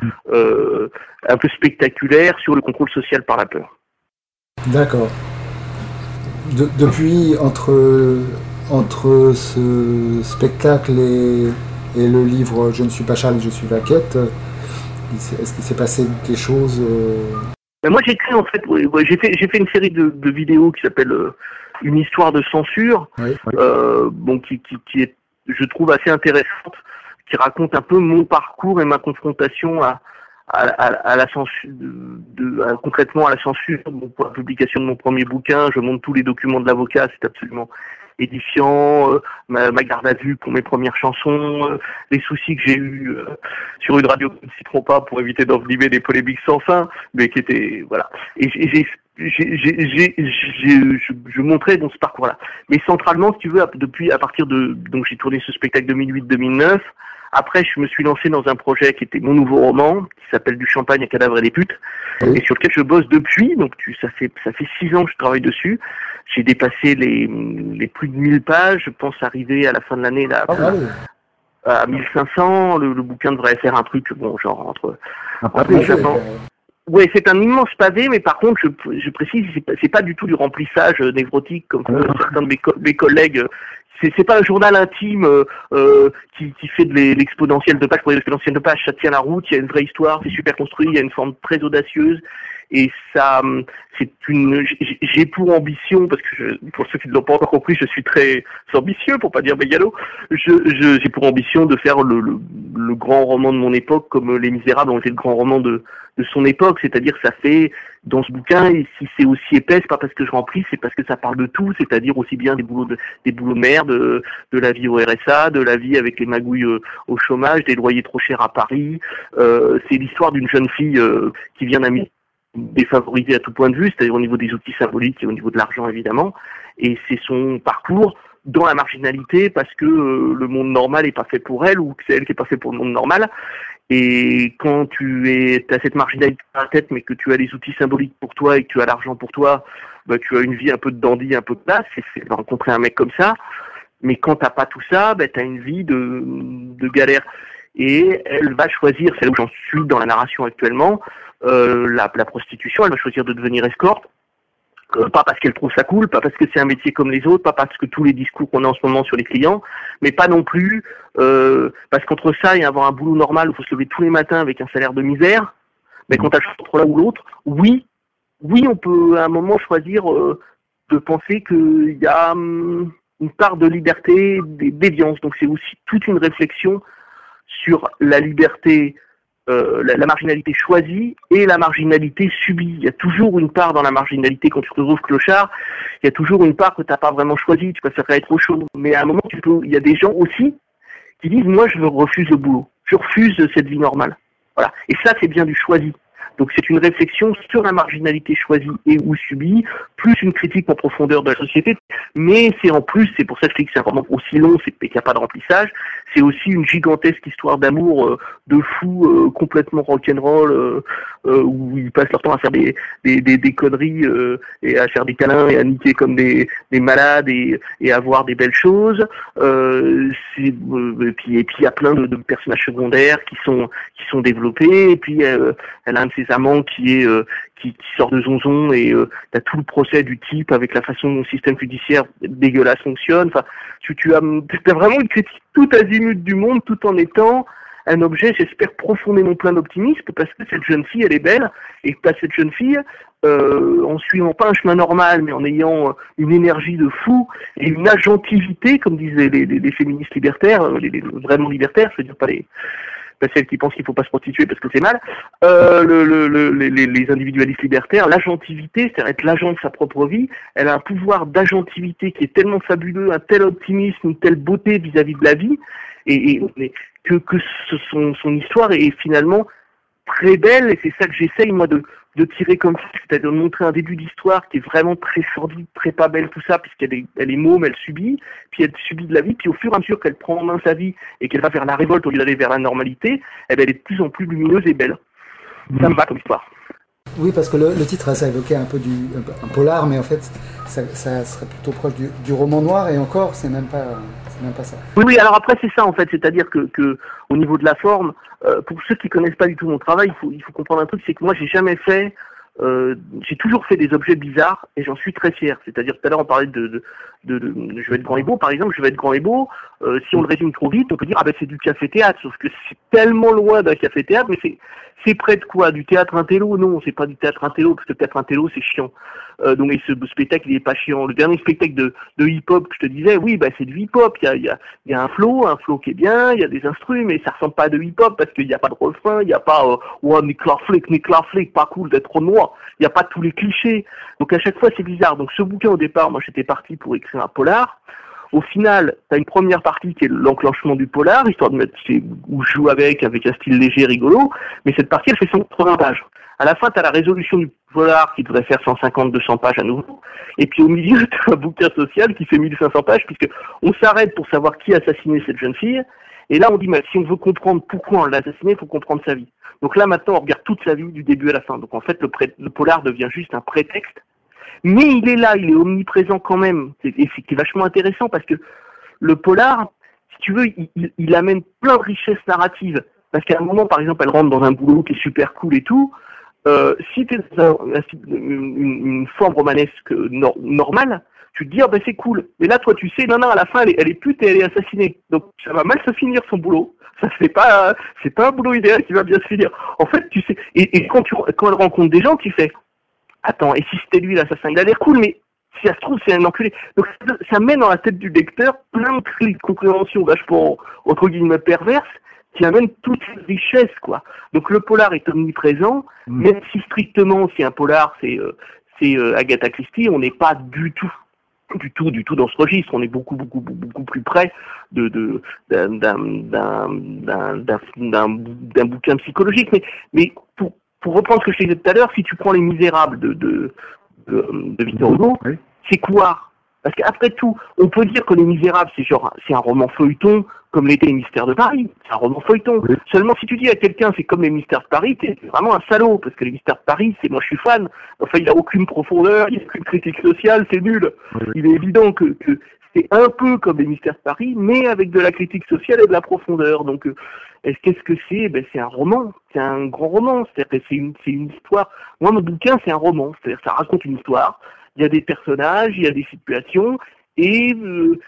euh, un peu spectaculaire sur le contrôle social par la peur. D'accord. De, depuis, entre, entre ce spectacle et, et le livre « Je ne suis pas Charles, je suis Vaquette », est-ce qu'il s'est passé des choses euh... Ben moi, j'ai créé, en fait, ouais, ouais, j'ai fait, j'ai fait une série de, de vidéos qui s'appelle euh, « Une histoire de censure oui, », oui. Euh, bon, qui, qui, qui est, je trouve, assez intéressante, qui raconte un peu mon parcours et ma confrontation à, à, à, à la censure, de, de, à, concrètement à la censure. Bon, pour la publication de mon premier bouquin, je montre tous les documents de l'avocat, c'est absolument édifiant, euh, ma, ma garde à vue pour mes premières chansons, euh, les soucis que j'ai eus euh, sur une radio qui ne s'y trompe pas pour éviter d'envenimer des polémiques sans fin, mais qui étaient, voilà. Et j'ai, j'ai J'ai, j'ai, j'ai, j'ai, je, je montrais dans ce parcours-là. Mais centralement, si tu veux, depuis, à partir de, donc j'ai tourné ce spectacle deux mille huit deux mille neuf. Après, je me suis lancé dans un projet qui était mon nouveau roman, qui s'appelle Du champagne, à cadavres et des putes, oui. Et sur lequel je bosse depuis. Donc, tu, ça fait, ça fait six ans que je travaille dessus. J'ai dépassé les, les plus de mille pages. Je pense arriver à la fin de l'année, là, ah, oui. à mille cinq cents. Le, le bouquin devrait faire un truc, bon, genre, entre, entre mille cinq cents. Ouais, c'est un immense pavé, mais par contre, je, je précise, c'est pas, c'est pas du tout du remplissage névrotique comme euh, certains de mes, co- mes collègues c'est, c'est pas un journal intime euh, euh, qui, qui fait de l'exponentiel de page pour l'exponentiel de page. Ça tient la route, il y a une vraie histoire, c'est super construit, il y a une forme très audacieuse. Et ça, c'est une, j'ai pour ambition, parce que je, pour ceux qui ne l'ont pas encore compris, je suis très ambitieux, pour pas dire mégalo, je, je, j'ai pour ambition de faire le, le, le grand roman de mon époque, comme Les Misérables ont été le grand roman de, de son époque, c'est-à-dire ça fait, dans ce bouquin, et si c'est aussi épais, c'est pas parce que je remplis, c'est parce que ça parle de tout, c'est-à-dire aussi bien des boulots de, des boulots de merde, de, de la vie au R S A, de la vie avec les magouilles euh, au chômage, des loyers trop chers à Paris, euh, c'est l'histoire d'une jeune fille euh, qui vient d'un milieu défavorisé à tout point de vue, c'est-à-dire au niveau des outils symboliques et au niveau de l'argent évidemment, et c'est son parcours dans la marginalité parce que euh, le monde normal est pas fait pour elle ou que c'est elle qui est pas fait pour le monde normal. Et quand tu es, t'as cette marginalité dans la tête mais que tu as les outils symboliques pour toi et que tu as l'argent pour toi, bah, tu as une vie un peu de dandy, un peu de classe, et c'est rencontrer un mec comme ça. Mais quand t'as pas tout ça, bah, t'as une vie de, de galère. Et elle va choisir, c'est là où j'en suis dans la narration actuellement, Euh, la, la prostitution, elle va choisir de devenir escorte, euh, pas parce qu'elle trouve ça cool, pas parce que c'est un métier comme les autres, pas parce que tous les discours qu'on a en ce moment sur les clients, mais pas non plus euh, parce qu'entre ça et avoir un boulot normal où il faut se lever tous les matins avec un salaire de misère, mais quand tu as le choix entre l'un ou l'autre, oui, oui, on peut à un moment choisir euh, de penser qu'il y a hum, une part de liberté, d'éviance, donc c'est aussi toute une réflexion sur la liberté. Euh, la, la marginalité choisie et la marginalité subie. Il y a toujours une part dans la marginalité quand tu te retrouves clochard, il y a toujours une part que tu n'as pas vraiment choisie, tu préférerais être au chaud. Mais à un moment, tu peux, il y a des gens aussi qui disent, moi je refuse le boulot, je refuse cette vie normale. Voilà. Et ça, c'est bien du choisi. Donc c'est une réflexion sur la marginalité choisie et ou subie, plus une critique en profondeur de la société, mais c'est en plus, c'est pour ça que je dis que c'est un roman aussi long, c'est qu'il n'y a pas de remplissage, c'est aussi une gigantesque histoire d'amour euh, de fous euh, complètement rock'n'roll, euh, euh, où ils passent leur temps à faire des, des, des, des conneries euh, et à faire des câlins et à niquer comme des, des malades et, et à voir des belles choses. Euh, c'est, euh, et puis et puis il y a plein de, de personnages secondaires qui sont qui sont développés, et puis euh, elle a un de ses amants qui est euh, qui, qui sort de zonzon, et euh, t'as tout le procès du type avec la façon dont le système judiciaire dégueulasse fonctionne. Enfin, tu tu as t'as vraiment une critique tout azimut du monde, tout en étant un objet, j'espère, profondément plein d'optimisme, parce que cette jeune fille, elle est belle, et que cette jeune fille, euh, en suivant pas un chemin normal, mais en ayant une énergie de fou et une agentivité, comme disaient les, les, les féministes libertaires, les, les vraiment libertaires, je veux dire pas les pas celles qui pensent qu'il faut pas se prostituer parce que c'est mal, euh, le, le, le, les, les individualistes libertaires, l'agentivité, c'est-à-dire être l'agent de sa propre vie, elle a un pouvoir d'agentivité qui est tellement fabuleux, un tel optimisme, une telle beauté vis-à-vis de la vie, et, et que, que ce, son, son histoire est finalement très belle, et c'est ça que j'essaye moi de, de tirer comme ça, c'est-à-dire de montrer un début d'histoire qui est vraiment très sordide, très pas belle, tout ça, puisqu'elle est, elle est môme, elle subit, puis elle subit de la vie, puis au fur et à mesure qu'elle prend en main sa vie et qu'elle va vers la révolte au lieu d'aller vers la normalité, eh ben, elle est de plus en plus lumineuse et belle. Mmh. Ça me va comme histoire. Oui, parce que le, le titre, ça évoquait un peu du, un, un polar, mais en fait, ça, ça serait plutôt proche du, du roman noir, et encore, c'est même pas, c'est même pas ça. Oui, oui, alors après, c'est ça, en fait, c'est-à-dire que, que au niveau de la forme, euh, pour ceux qui connaissent pas du tout mon travail, il faut, il faut comprendre un truc, c'est que moi, j'ai jamais fait, euh, j'ai toujours fait des objets bizarres, et j'en suis très fier. C'est-à-dire, tout à l'heure, on parlait de, de, de, de je vais être grand et beau, par exemple, je vais être grand et beau, euh, si on le résume trop vite, on peut dire, ah ben, c'est du café-théâtre, sauf que c'est tellement loin d'un café-théâtre, mais c'est, c'est près de quoi? Du théâtre intello? Non, c'est pas du théâtre intello, parce que le théâtre intello, c'est chiant. Euh, donc, et ce spectacle, il est pas chiant. Le dernier spectacle de, de hip-hop que je te disais, oui, bah, c'est du hip-hop. Il y a, il y a, il y a un flow, un flow qui est bien, il y a des instruments, mais ça ressemble pas à de hip-hop parce qu'il n'y a pas de refrain, il n'y a pas, euh, ouais, Nick Clarflick, Nick Clarflick, pas cool d'être trop noir. Il n'y a pas tous les clichés. Donc, à chaque fois, c'est bizarre. Donc, ce bouquin, au départ, moi, j'étais parti pour écrire un polar. Au final, t'as une première partie qui est l'enclenchement du polar, histoire de mettre, c'est, où je joue avec, avec un style léger, rigolo, mais cette partie, elle fait cent quatre-vingts pages. À la fin, t'as la résolution du polar qui devrait faire cent cinquante à deux cents pages à nouveau, et puis au milieu, t'as un bouquin social qui fait mille cinq cents pages, puisque on s'arrête pour savoir qui a assassiné cette jeune fille, et là, on dit, mais si on veut comprendre pourquoi on l'a assassiné, il faut comprendre sa vie. Donc là, maintenant, on regarde toute sa vie du début à la fin. Donc en fait, le, pré- le polar devient juste un prétexte, mais il est là, il est omniprésent quand même, et c'est vachement intéressant, parce que le polar, si tu veux, il, il, il amène plein de richesses narratives. Parce qu'à un moment, par exemple, elle rentre dans un boulot qui est super cool et tout. Euh, si tu es dans un, une, une forme romanesque no, normale, tu te dis, ah ben c'est cool. Mais là, toi, tu sais, non, non, à la fin, elle est, elle est pute et elle est assassinée. Donc, ça va mal se finir son boulot. Ça, c'est pas, c'est pas un boulot idéal qui va bien se finir. En fait, tu sais, et, et quand tu, quand elle rencontre des gens, tu fais, attends, et si c'était lui l'assassin? Il a l'air cool, mais si ça se trouve, c'est un enculé. Donc, ça met dans la tête du lecteur plein de clés de compréhension vachement, entre guillemets, perverses, qui amènent toute cette richesse, quoi. Donc, le polar est omniprésent, mmh. même si strictement, si un polar, c'est, euh, c'est euh, Agatha Christie, on n'est pas du tout du tout, du tout dans ce registre. On est beaucoup, beaucoup, beaucoup, beaucoup plus près de, de, d'un, d'un, d'un, d'un, d'un, d'un, d'un bouquin psychologique. Mais, mais pour, pour reprendre ce que je disais tout à l'heure, si tu prends Les Misérables de, de, de, de Victor Hugo, oui. c'est quoi? Parce qu'après tout, on peut dire que Les Misérables, c'est genre, c'est un roman feuilleton, comme l'était Les Mystères de Paris. C'est un roman feuilleton. Oui. Seulement, si tu dis à quelqu'un, c'est comme Les Mystères de Paris, t'es vraiment un salaud, parce que Les Mystères de Paris, c'est, moi, je suis fan. Enfin, il n'y a aucune profondeur, il n'y a aucune critique sociale, c'est nul. Oui. Il est évident que, que c'est un peu comme Les Mystères de Paris, mais avec de la critique sociale et de la profondeur. Donc, euh, est-ce qu'est-ce que c'est? Ben, c'est un roman. C'est un grand roman. C'est-à-dire que c'est une, c'est une histoire. Moi, mon bouquin, c'est un roman. C'est-à-dire, ça raconte une histoire. Il y a des personnages, il y a des situations, et euh,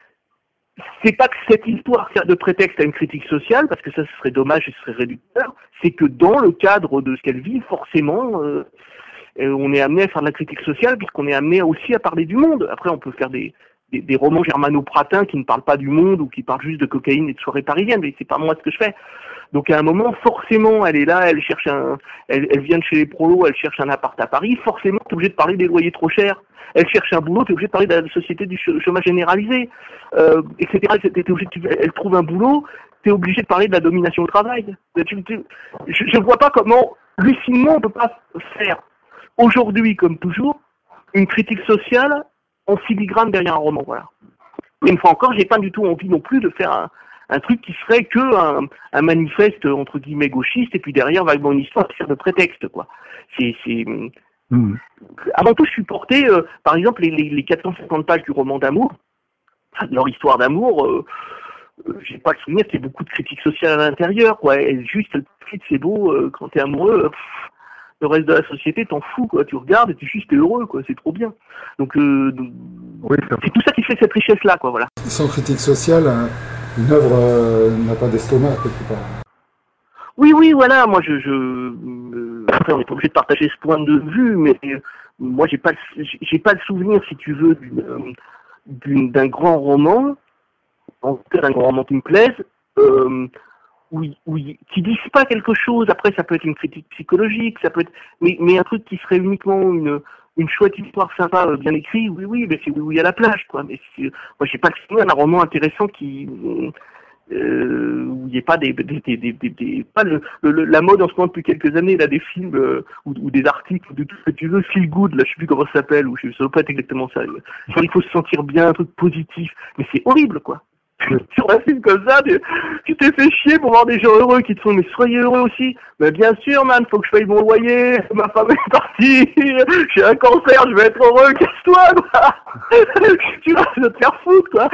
c'est pas que cette histoire sert de prétexte à une critique sociale, parce que ça ce serait dommage et ce serait réducteur, c'est que dans le cadre de ce qu'elle vit, forcément, euh, on est amené à faire de la critique sociale, puisqu'on est amené aussi à parler du monde. Après, on peut faire des, des, des romans germano-pratins qui ne parlent pas du monde, ou qui parlent juste de cocaïne et de soirées parisiennes, mais c'est pas moi ce que je fais. Donc à un moment, forcément, elle est là, elle cherche un, elle, elle vient de chez les prolos, elle cherche un appart à Paris, forcément, t'es obligé de parler des loyers trop chers. Elle cherche un boulot, t'es obligé de parler de la société du chômage généralisé, euh, et cetera. T'es obligé de, elle trouve un boulot, t'es obligé de parler de la domination au travail. Je ne vois pas comment, lucidement, on peut pas faire, aujourd'hui comme toujours, une critique sociale en filigrane derrière un roman, voilà. Mais une fois encore, j'ai pas du tout envie non plus de faire un, un truc qui serait que un, un manifeste entre guillemets gauchiste, et puis derrière vaguement une histoire qui sert de prétexte, quoi. C'est, c'est... Mmh. Avant tout, je suis porté, euh, par exemple, les, les, les quatre cent cinquante pages du roman d'amour, leur histoire d'amour, euh, euh, j'ai pas le souvenir qu'il y ait beaucoup de critiques sociales à l'intérieur, quoi. Et juste, c'est beau, euh, quand t'es amoureux, pff, le reste de la société, t'en fous, quoi. Tu regardes et tu juste t'es heureux, quoi. C'est trop bien. Donc, euh, oui, c'est tout ça qui fait cette richesse-là, quoi, voilà. Sans critique sociale, hein, une œuvre euh, n'a pas d'estomac, quelque part. Oui, oui, voilà, moi je, je euh, après on n'est pas obligé de partager ce point de vue, mais euh, moi j'ai pas j'ai pas le souvenir, si tu veux, d'une, d'une, d'un grand roman, en tout cas d'un grand roman qui me plaise, euh, oui, oui, qui disent pas quelque chose. Après ça peut être une critique psychologique, ça peut être, mais, mais un truc qui serait uniquement une une chouette histoire sympa, bien écrite, oui, oui, mais c'est oui, oui à la plage, quoi. Mais c'est, moi j'ai pas le souvenir d'un roman intéressant qui Euh, où il n'y ait pas des, des, des, des, des, des pas le, le, la mode en ce moment depuis quelques années, là, des films euh, ou, ou des articles ou de tout ce que tu veux, feel good, là, je sais plus comment ça s'appelle, ou je, ça doit pas être exactement ça. Genre, il faut se sentir bien, un truc positif, mais c'est horrible, quoi. Sur un film comme ça, tu, tu t'es fait chier pour voir des gens heureux qui te font, mais soyez heureux aussi. Mais bien sûr, man, faut que je paye mon loyer, ma femme est partie, j'ai un cancer, je vais être heureux, casse-toi, quoi. Tu vas te faire foutre, quoi.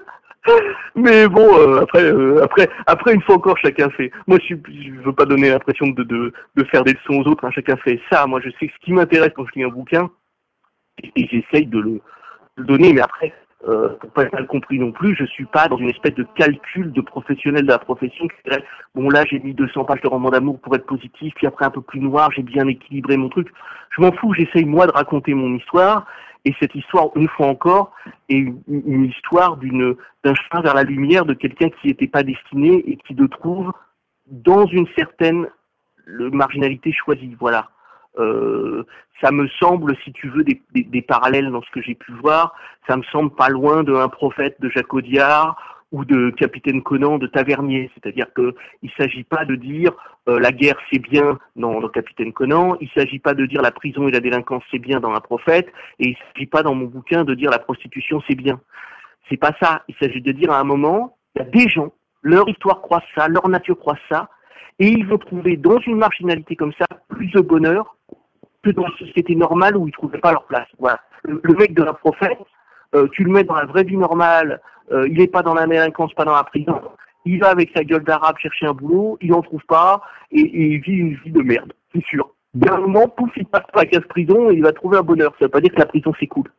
Mais bon, euh, après, euh, après, après, une fois encore, chacun fait. Moi, je, je veux pas donner l'impression de, de, de faire des leçons aux autres. Hein. Chacun fait ça. Moi, je sais ce qui m'intéresse quand je lis un bouquin, et, et j'essaye de le, de le donner. Mais après, euh, pour pas être mal compris non plus, je suis pas dans une espèce de calcul de professionnel de la profession qui dirait bon là, j'ai mis deux cents pages de roman d'amour pour être positif, puis après un peu plus noir, j'ai bien équilibré mon truc. Je m'en fous. J'essaye moi de raconter mon histoire. Et cette histoire, une fois encore, est une, une histoire d'une, d'un chemin vers la lumière de quelqu'un qui n'était pas destiné et qui le trouve dans une certaine marginalité choisie. Voilà. Euh, ça me semble, si tu veux, des, des, des parallèles dans ce que j'ai pu voir, ça me semble pas loin d'un prophète de Jacques Audiard ou de Capitaine Conan de Tavernier. C'est-à-dire que il s'agit pas de dire euh, la guerre c'est bien dans, dans Capitaine Conan, il s'agit pas de dire la prison et la délinquance c'est bien dans Un prophète, et il s'agit pas dans mon bouquin de dire la prostitution c'est bien. C'est pas ça. Il s'agit de dire à un moment, il y a des gens, leur histoire croise ça, leur nature croise ça, et ils vont trouver dans une marginalité comme ça plus de bonheur que dans une société normale où ils trouvaient pas leur place. Voilà. Le, le mec de Un prophète, euh, tu le mets dans la vraie vie normale, euh, il est pas dans la délinquance, pas dans la prison, il va avec sa gueule d'arabe chercher un boulot, il en trouve pas, et, et il vit une vie de merde, c'est sûr. D'un moment, pouf, il passe par la case prison et il va trouver un bonheur. Ça veut pas dire que la prison c'est cool.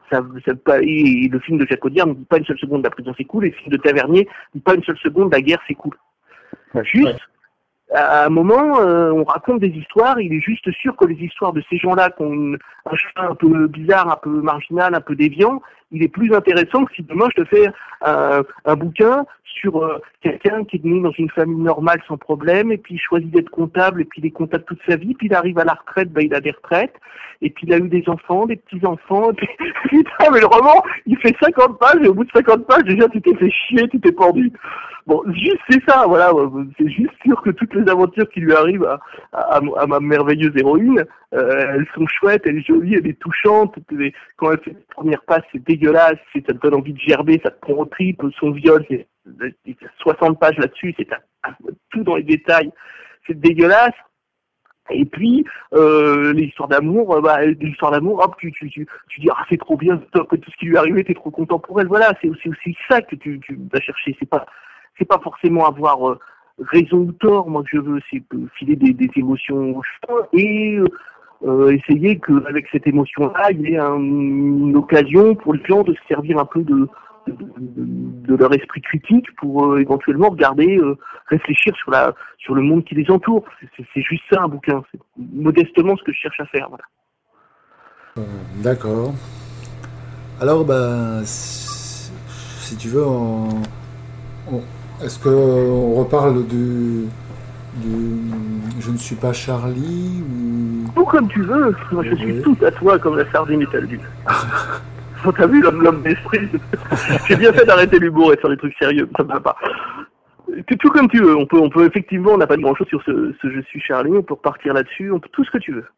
Ça, ça pas, et le film de Jacques Audiard ne dit pas une seule seconde la prison c'est cool, et le film de Tavernier ne dit pas une seule seconde la guerre c'est cool. Ouais, juste, ouais. à un moment, euh, on raconte des histoires, il est juste sûr que les histoires de ces gens-là qui ont une, un chemin un peu bizarre, un peu marginal, un peu déviant, il est plus intéressant que si demain je te fais un, un bouquin sur euh, quelqu'un qui est né dans une famille normale sans problème, et puis il choisit d'être comptable, et puis il est comptable toute sa vie, puis il arrive à la retraite, ben il a des retraites, et puis il a eu des enfants, des petits-enfants, et puis putain, mais le roman, il fait cinquante pages, et au bout de cinquante pages, déjà tu t'es fait chier, tu t'es pendu. Bon, juste c'est ça, voilà, c'est juste sûr que toutes les aventures qui lui arrivent à, à, à ma merveilleuse héroïne, euh, elles sont chouettes, elle est jolie, elle est touchante, les, quand elle fait les premières passes, c'est dégueulasse, c'est, ça te donne envie de gerber, ça te prend au tripes, son viol, c'est, c'est soixante pages là-dessus, c'est à, à, tout dans les détails, c'est dégueulasse. Et puis, euh, les histoires d'amour, bah, les histoires d'amour, hop, tu, tu, tu, tu dis, ah, c'est trop bien, top, tout ce qui lui est arrivé, t'es trop content pour elle, voilà, c'est aussi, aussi ça que tu, tu vas chercher, c'est pas, c'est pas forcément avoir euh, raison ou tort, moi, que je veux, c'est filer des, des émotions aux gens et euh, essayer qu'avec cette émotion-là, il y ait un, une occasion pour les gens de se servir un peu de, de, de, de leur esprit critique pour euh, éventuellement regarder, euh, réfléchir sur la sur le monde qui les entoure. C'est, c'est juste ça un bouquin, c'est modestement ce que je cherche à faire. Voilà. Euh, d'accord. Alors, ben, si, si tu veux, on, on, est-ce qu'on reparle du, du Je ne suis pas Charlie ou... Tout comme tu veux, moi je suis tout à toi comme la sardine est à l'huile. T'as vu l'homme, l'homme d'esprit. J'ai bien fait d'arrêter l'humour et faire des trucs sérieux, ça me va pas. C'est tout comme tu veux, on peut, on peut effectivement, on n'a pas de grand chose sur ce, ce Je suis Charlie, on peut repartir là-dessus, on peut tout ce que tu veux.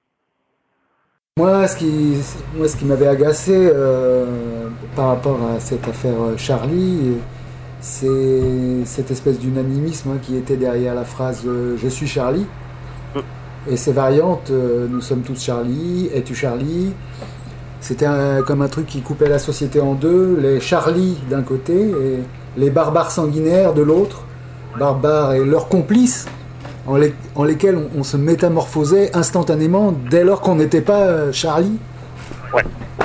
Moi, ce qui, moi, ce qui m'avait agacé euh, par rapport à cette affaire Charlie, c'est cette espèce d'unanimisme hein, qui était derrière la phrase euh, « Je suis Charlie mmh. ». Et ces variantes, euh, « Nous sommes tous Charlie »,« Es-tu Charlie ?» C'était un, comme un truc qui coupait la société en deux, les Charlie d'un côté et les barbares sanguinaires de l'autre, barbares et leurs complices, en, les, en lesquels on, on se métamorphosait instantanément dès lors qu'on n'était pas Charlie. Ouais.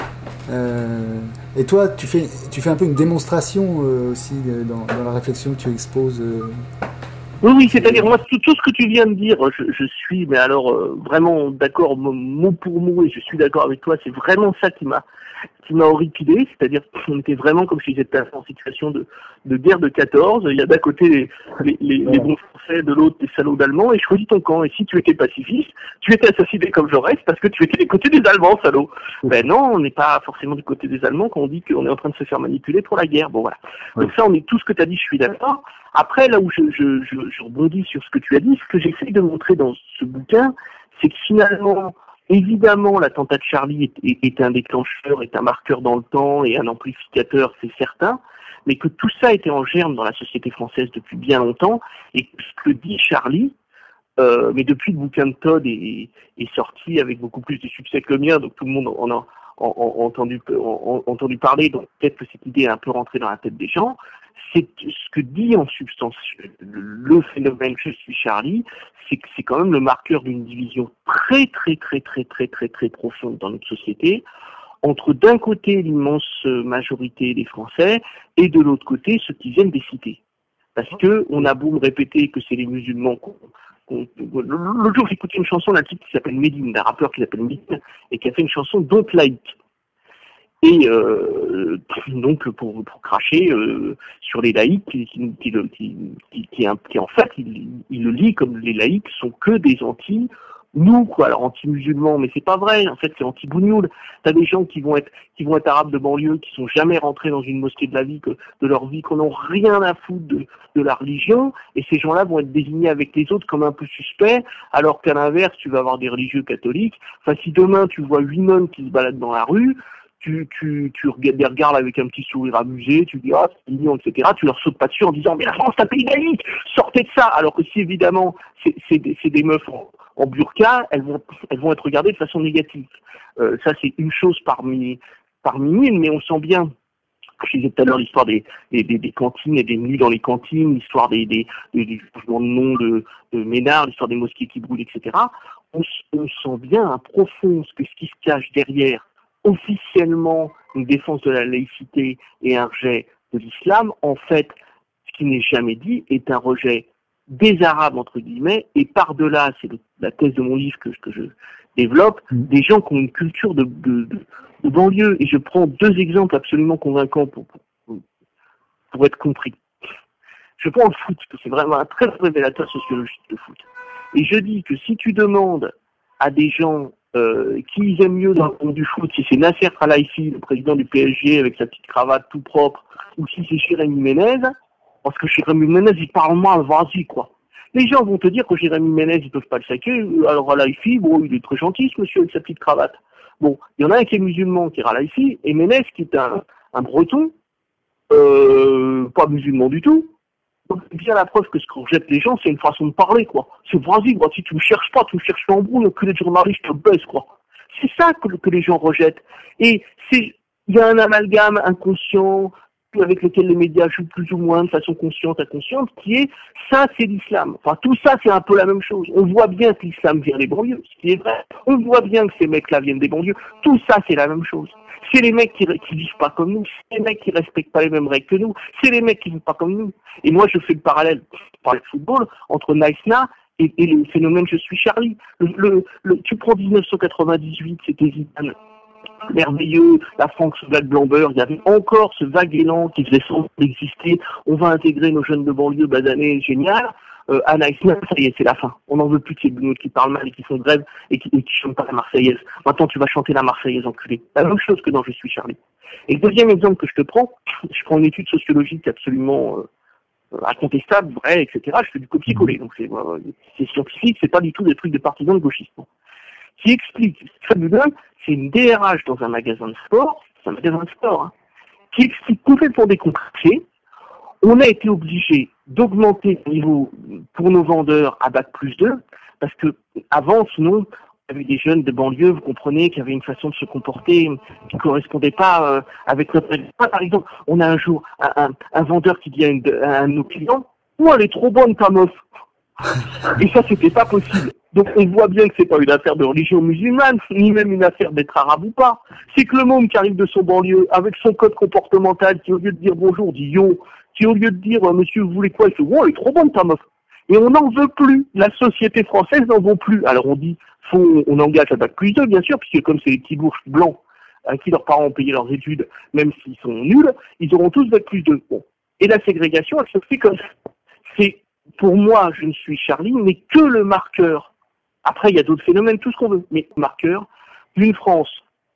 Euh, et toi, tu fais, tu fais un peu une démonstration euh, aussi dans, dans la réflexion que tu exposes. Euh... Oui, oui, c'est-à-dire moi tout, tout ce que tu viens de dire, je, je suis, mais alors euh, vraiment d'accord mot pour mot, et je suis d'accord avec toi. C'est vraiment ça qui m'a, qui m'a horripilé, c'est-à-dire qu'on était vraiment, comme je disais, en situation de, de guerre de quatorze. Il y a d'un côté les, les, les, les bons Français, de l'autre les salauds d'Allemands, et choisis ton camp. Et si tu étais pacifiste, tu étais assassiné comme Jaurès parce que tu étais du côté des Allemands, salaud. Ben non, on n'est pas forcément du côté des Allemands quand on dit qu'on est en train de se faire manipuler pour la guerre. Bon voilà. Oui. Donc ça, on est tout ce que tu as dit, je suis d'accord. Après, là où je, je, je, je rebondis sur ce que tu as dit, ce que j'essaye de montrer dans ce bouquin, c'est que finalement, évidemment, l'attentat de Charlie est, est, est un déclencheur, est un marqueur dans le temps et un amplificateur, c'est certain, mais que tout ça était en germe dans la société française depuis bien longtemps, et que ce que dit Charlie, euh, mais depuis le bouquin de Todd est, est sorti avec beaucoup plus de succès que le mien, donc tout le monde en a en, en, entendu, en, entendu parler, donc peut-être que cette idée est un peu rentrée dans la tête des gens. C'est ce que dit en substance le phénomène Je suis Charlie, c'est que c'est quand même le marqueur d'une division très très très très très très très profonde dans notre société, entre d'un côté l'immense majorité des Français et de l'autre côté ceux qui viennent des cités. Parce que on a beau me répéter que c'est les musulmans qu'on... qu'on l'autre jour j'écoutais une chanson d'un type qui s'appelle Médine, d'un rappeur qui s'appelle Médine, et qui a fait une chanson Don't Like. Et euh, donc pour, pour cracher euh, sur les laïcs qui, qui, qui, qui, qui, qui, qui en fait il, il le lit comme les laïcs sont que des anti nous quoi, alors anti-musulmans, mais c'est pas vrai, en fait c'est anti-bougnoul. T'as des gens qui vont être qui vont être arabes de banlieue, qui sont jamais rentrés dans une mosquée de la vie, que, de leur vie, qu'on n'a rien à foutre de, de la religion, et ces gens-là vont être désignés avec les autres comme un peu suspects, alors qu'à l'inverse tu vas avoir des religieux catholiques. Enfin si demain tu vois huit nonnes qui se baladent dans la rue, Tu, tu, tu les regardes avec un petit sourire amusé, tu dis ah c'est mignon, et cetera. Tu leur sautes pas dessus en disant mais la France c'est un pays laïque, sortez de ça. Alors que si évidemment c'est, c'est, des, c'est des meufs en, en burqa, elles vont, elles vont être regardées de façon négative. Euh, ça c'est une chose parmi parmi mille, mais on sent bien. Je disais tout à l'heure l'histoire des, des, des, des cantines et des menus dans les cantines, l'histoire des, des, des, des changements de nom de, de Ménard, l'histoire des mosquées qui brûlent, et cetera. On, on sent bien un profond ce que ce qui se cache derrière officiellement une défense de la laïcité et un rejet de l'islam, en fait, ce qui n'est jamais dit est un rejet des Arabes, entre guillemets, et par-delà, c'est le, la thèse de mon livre que, que je développe, mmh. des gens qui ont une culture de, de, de, de banlieue. Et je prends deux exemples absolument convaincants pour, pour, pour être compris. Je prends le foot, que c'est vraiment un très révélateur sociologique, le foot. Et je dis que si tu demandes à des gens euh, qui aiment mieux dans le monde du foot, si c'est Nasser Al-Khelaifi, le président du P S G, avec sa petite cravate tout propre, ou si c'est Jérémy Ménez, parce que Jérémy Ménez, il parle mal, vas-y, quoi. Les gens vont te dire que Jérémy Ménez, ils peuvent pas le saquer. Alors Al-Khelaifi, bon, il est très gentil, ce monsieur, avec sa petite cravate. Bon, il y en a un qui est musulman, qui est Al-Khelaifi, et Ménez, qui est un, un breton, euh, pas musulman du tout. Donc, c'est bien la preuve que ce qu'on jette les gens, c'est une façon de parler, quoi. C'est vas-y, quoi. Si tu me cherches pas, tu me cherches l'embrouille, que les journalistes te baissent, quoi. C'est ça que, que les gens rejettent. Et c'est, il y a un amalgame inconscient, avec lequel les médias jouent plus ou moins de façon consciente, inconsciente, qui est, ça, c'est l'islam. Enfin, tout ça, c'est un peu la même chose. On voit bien que l'islam vient des banlieues, ce qui est vrai. On voit bien que ces mecs-là viennent des banlieues. Tout ça, c'est la même chose. C'est les mecs qui, qui vivent pas comme nous, c'est les mecs qui respectent pas les mêmes règles que nous, c'est les mecs qui vivent pas comme nous. Et moi, je fais le parallèle, je parle de football, entre Naïsna et, et le phénomène Je suis Charlie. Le, le, le, tu prends dix-neuf cent quatre-vingt-dix-huit, c'était Zidane, merveilleux, la France sous vague Blamber, il y avait encore ce vague élan qui faisait semblant d'exister, on va intégrer nos jeunes de banlieue, badané, génial. Euh, à Naïsna, ça y est, c'est la fin. On n'en veut plus de ces bounots qui parlent mal et qui font grève et qui, et qui chantent pas la Marseillaise. Maintenant, tu vas chanter la Marseillaise, enculé. La même chose que dans Je suis Charlie. Et le deuxième exemple que je te prends, je prends une étude sociologique absolument euh, incontestable, vraie, et cetera. Je fais du copier-coller, donc c'est, euh, c'est scientifique, c'est pas du tout des trucs de partisans de gauchisme. Qui explique, très bien, c'est une D R H dans un magasin de sport, c'est un magasin de sport, hein, qui explique complètement décontracté. On a été obligé d'augmenter le niveau pour nos vendeurs à bac plus deux, parce que avant, sinon, il y avait des jeunes de banlieue, vous comprenez, qui avaient une façon de se comporter qui ne correspondait pas euh, avec notre... Par exemple, on a un jour un, un, un vendeur qui dit à, une, à un de nos clients « Oh, elle est trop bonne ta meuf !» Et ça, c'était pas possible. Donc on voit bien que c'est pas une affaire de religion musulmane, ni même une affaire d'être arabe ou pas. C'est que le môme qui arrive de son banlieue, avec son code comportemental, qui au lieu de dire bonjour, dit yo, qui au lieu de dire monsieur, vous voulez quoi, il fait oh, elle est trop bonne ta meuf. Et on n'en veut plus. La société française n'en veut plus. Alors on dit, faut, on engage à bac plus deux, bien sûr, puisque comme c'est les petits bourges blancs à qui leurs parents ont payé leurs études, même s'ils sont nuls, ils auront tous bac plus deux. Bon. Et la ségrégation, elle se fait comme ça. C'est, pour moi, Je suis Charlie, mais que le marqueur. Après, il y a d'autres phénomènes, tout ce qu'on veut, mais marqueur d'une France,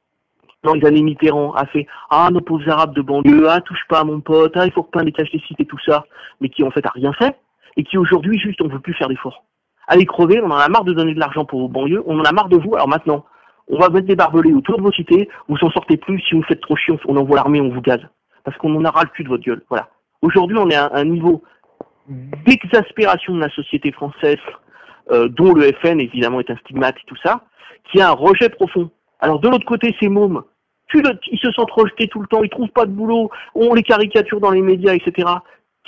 dans les années Mitterrand, a fait « Ah, nos pauvres Arabes de banlieue, ah, touche pas à mon pote, ah, il faut repeindre les caches des sites et tout ça », mais qui en fait a rien fait, et qui aujourd'hui, juste, on veut plus faire d'efforts. Allez crever, on en a marre de donner de l'argent pour vos banlieues, on en a marre de vous, alors maintenant, on va mettre des barbelés autour de vos cités, vous s'en sortez plus, si vous faites trop chiant, on envoie l'armée, on vous gaze, parce qu'on en a ras le cul de votre gueule, voilà. Aujourd'hui, on est à un niveau d'exaspération de la société française, Euh, dont le F N évidemment est un stigmate et tout ça, qui a un rejet profond. Alors de l'autre côté, ces mômes, tu le, ils se sentent rejetés tout le temps, ils trouvent pas de boulot, on les caricature dans les médias, et cetera.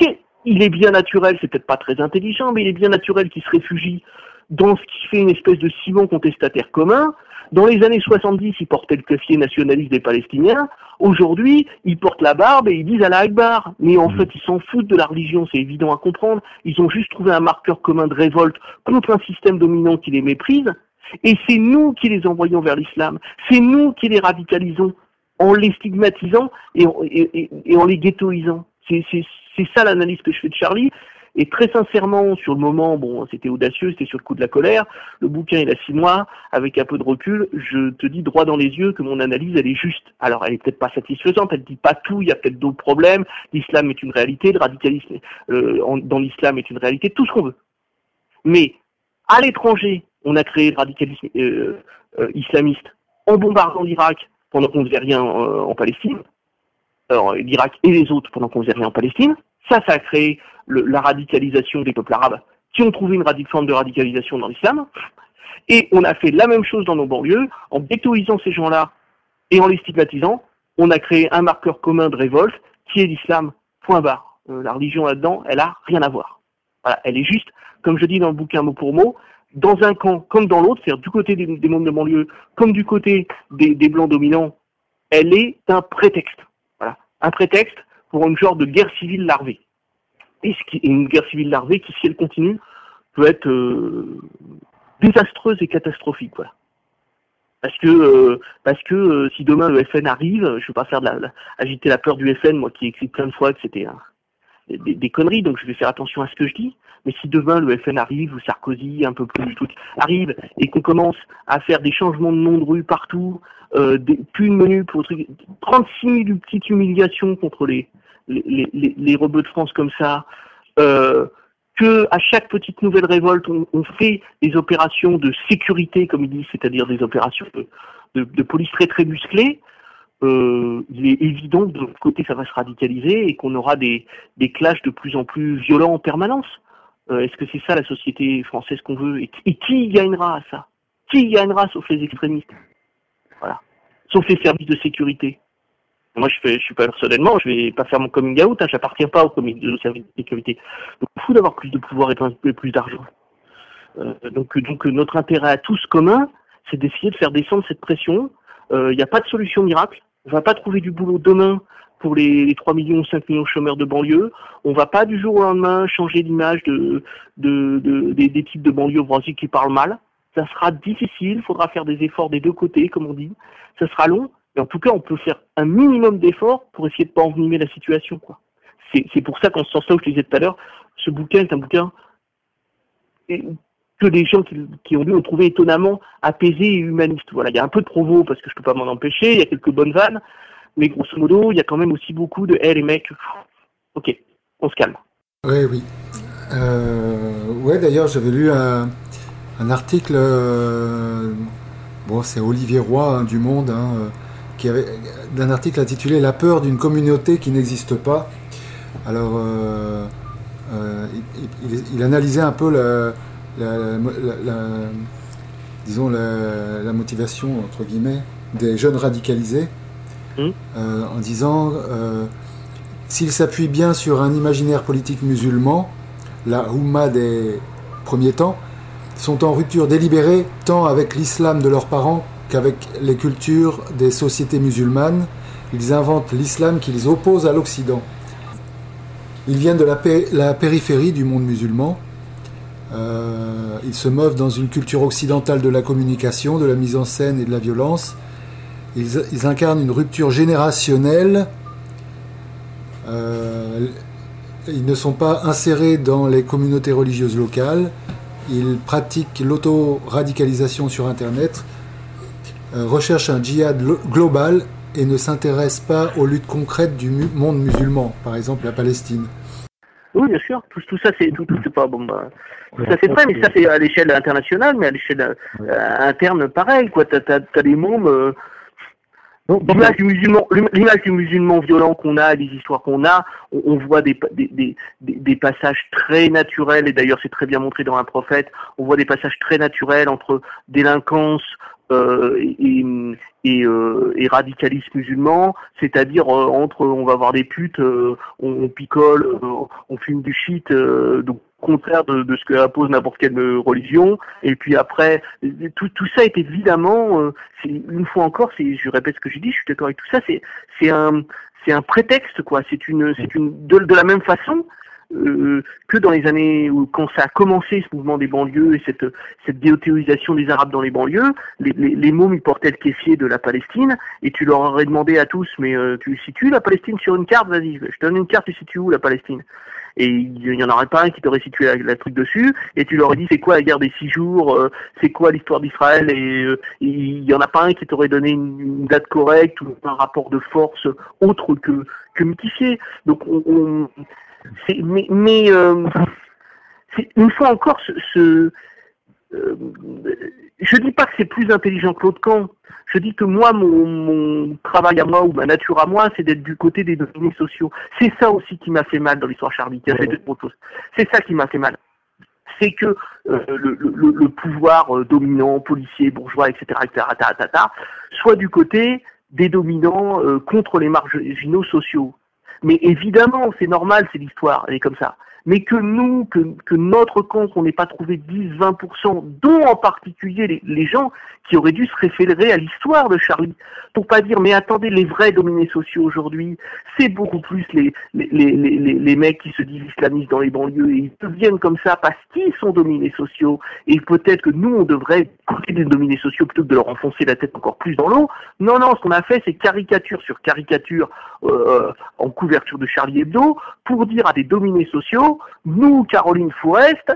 Il est bien naturel, c'est peut-être pas très intelligent, mais il est bien naturel qu'ils se réfugient dans ce qui fait une espèce de ciment contestataire commun. Dans les années soixante-dix, ils portaient le keffier nationaliste des Palestiniens. Aujourd'hui, ils portent la barbe et ils disent Allah Akbar. Mais en fait, ils s'en foutent de la religion, c'est évident à comprendre. Ils ont juste trouvé un marqueur commun de révolte contre un système dominant qui les méprise. Et c'est nous qui les envoyons vers l'islam. C'est nous qui les radicalisons en les stigmatisant et en, et, et, et en les ghettoisant. C'est, c'est, c'est ça l'analyse que je fais de Charlie. Et très sincèrement, sur le moment, bon, c'était audacieux, c'était sur le coup de la colère. Le bouquin, il a six mois. Avec un peu de recul, je te dis droit dans les yeux que mon analyse, elle est juste. Alors, elle est peut-être pas satisfaisante, elle dit pas tout, il y a peut-être d'autres problèmes. L'islam est une réalité, le radicalisme euh, en, dans l'islam est une réalité, tout ce qu'on veut. Mais, à l'étranger, on a créé le radicalisme euh, euh, islamiste en bombardant l'Irak pendant qu'on ne faisait rien euh, en Palestine. Alors, l'Irak et les autres pendant qu'on ne faisait rien en Palestine. Ça, ça a créé le, la radicalisation des peuples arabes qui ont trouvé une radic- forme de radicalisation dans l'islam. Et on a fait la même chose dans nos banlieues, en ghettoisant ces gens-là et en les stigmatisant. On a créé un marqueur commun de révolte qui est l'islam, point barre. Euh, la religion là-dedans, elle a rien à voir. Voilà, elle est juste, comme je dis dans le bouquin mot pour mot, dans un camp comme dans l'autre, c'est-à-dire du côté des, des membres de banlieue, comme du côté des, des blancs dominants, elle est un prétexte. Voilà, un prétexte pour une genre de guerre civile larvée. Et ce qui est une guerre civile larvée qui, si elle continue, peut être euh, désastreuse et catastrophique. Voilà. Parce que euh, parce que euh, si demain le F N arrive, je ne veux pas faire de la, la, agiter la peur du F N, moi qui ai écrit plein de fois que c'était un, des, des conneries, donc je vais faire attention à ce que je dis. Mais si demain le F N arrive, ou Sarkozy, un peu plus, tout arrive, et qu'on commence à faire des changements de nom de rue partout, euh, des, plus de menus pour trente-six mille petites humiliations contre les les, les, les rebeux de France comme ça, euh, que à chaque petite nouvelle révolte, on, on fait des opérations de sécurité, comme ils disent, c'est-à-dire des opérations de, de, de police très très musclées, euh, il est évident que de l'autre côté ça va se radicaliser et qu'on aura des, des clashs de plus en plus violents en permanence. Euh, est-ce que c'est ça la société française qu'on veut, et, et qui gagnera à ça? Qui gagnera sauf les extrémistes? Voilà. Sauf les services de sécurité. Moi, je fais, je suis pas personnellement, je vais pas faire mon coming out, hein, j'appartiens pas au comité de service de sécurité. Donc, il faut d'avoir plus de pouvoir et plus, plus d'argent. Euh, donc, donc, notre intérêt à tous commun, c'est d'essayer de faire descendre cette pression. Il euh, n'y a pas de solution miracle. On va pas trouver du boulot demain pour les, les trois millions ou cinq millions de chômeurs de banlieue. On va pas du jour au lendemain changer l'image de, de, de, des, des types de banlieue voisines qui parlent mal. Ça sera difficile, il faudra faire des efforts des deux côtés, comme on dit. Ça sera long. Mais en tout cas, on peut faire un minimum d'efforts pour essayer de pas envenimer la situation, quoi. C'est, c'est pour ça qu'en ce sens-là, où je disais tout à l'heure, ce bouquin est un bouquin que des gens qui, qui ont lu ont trouvé étonnamment apaisé et humaniste. Voilà, il y a un peu de provo parce que je peux pas m'en empêcher, il y a quelques bonnes vannes, mais grosso modo, il y a quand même aussi beaucoup de hey, les mecs, ok, on se calme. Oui, oui. Euh, ouais, d'ailleurs, j'avais lu un, un article, euh, bon, c'est Olivier Roy hein, du Monde, hein, euh, qui avait d'un article intitulé La peur d'une communauté qui n'existe pas. Alors, euh, euh, il, il, il analysait un peu la, la, la, la, la disons la, la motivation entre guillemets des jeunes radicalisés, mmh. euh, en disant euh, s'ils s'appuient bien sur un imaginaire politique musulman, la Houmma des premiers temps, sont en rupture délibérée tant avec l'islam de leurs parents qu'avec les cultures des sociétés musulmanes. Ils inventent l'islam qu'ils opposent à l'Occident. Ils viennent de la, pé- la périphérie du monde musulman. Euh, ils se meuvent dans une culture occidentale de la communication, de la mise en scène et de la violence. Ils, ils incarnent une rupture générationnelle. Euh, ils ne sont pas insérés dans les communautés religieuses locales. Ils pratiquent l'auto-radicalisation sur Internet, euh, recherchent un djihad lo- global et ne s'intéressent pas aux luttes concrètes du mu- monde musulman, par exemple la Palestine. Oui, bien sûr. Tout, tout ça, c'est tout, tout c'est pas bon. Bah, tout ça, c'est vrai, mais ça, c'est à l'échelle internationale, mais à l'échelle euh, interne, pareil. Quoi, t'as, t'as, t'as des mômes. Euh, l'image du musulman, l'image du musulman violent qu'on a, les histoires qu'on a, on, on voit des, des, des, des passages très naturels. Et d'ailleurs, c'est très bien montré dans Un Prophète. On voit des passages très naturels entre délinquance. Euh, et, et, euh, et radicalisme musulman, c'est-à-dire euh, entre on va voir des putes, euh, on, on picole, euh, on fume du shit, euh, donc contraire de, de ce que impose n'importe quelle religion. Et puis après, tout, tout ça est évidemment, euh, c'est, une fois encore, c'est, je répète ce que j'ai dit, je suis d'accord avec tout ça, c'est, c'est un, c'est un prétexte quoi. C'est une, c'est une, de, de la même façon. Euh, que dans les années où quand ça a commencé ce mouvement des banlieues et cette cette déothéisation des Arabes dans les banlieues, les, les, les mômes ils portaient le caissier de la Palestine et tu leur aurais demandé à tous mais euh, tu situes la Palestine sur une carte, vas-y, je te donne une carte, tu situes où la Palestine? Et il y en aurait pas un qui t'aurait situé la, la truc dessus et tu leur aurais dit c'est quoi la guerre des six jours, euh, c'est quoi l'histoire d'Israël et euh, il y en a pas un qui t'aurait donné une, une date correcte ou un rapport de force autre que que mythifié. Donc on, on C'est, mais mais euh, c'est, une fois encore, ce, ce euh, je dis pas que c'est plus intelligent que l'autre camp. Je dis que moi, mon, mon travail à moi ou ma nature à moi, c'est d'être du côté des dominés sociaux. C'est ça aussi qui m'a fait mal dans l'histoire Charlie. Qui a fait de autre chose. C'est ça qui m'a fait mal. C'est que euh, le, le, le pouvoir euh, dominant, policier, bourgeois, et cetera, et cetera, ta, ta, ta, soit du côté des dominants euh, contre les marginaux sociaux. Mais évidemment, c'est normal, c'est l'histoire, elle est comme ça. Mais que nous, que, que notre camp, qu'on n'ait pas trouvé dix, vingt pour cent, dont dont en particulier les, les gens qui auraient dû se référer à l'histoire de Charlie, pour pas dire, mais attendez, les vrais dominés sociaux aujourd'hui, c'est beaucoup plus les, les, les, les, les mecs qui se disent islamistes dans les banlieues, et ils deviennent comme ça parce qu'ils sont dominés sociaux, et peut-être que nous, on devrait écouter des dominés sociaux plutôt que de leur enfoncer la tête encore plus dans l'eau. Non, non, ce qu'on a fait, c'est caricature sur caricature euh, en couverture de Charlie Hebdo, pour dire à des dominés sociaux, nous, Caroline Fourest,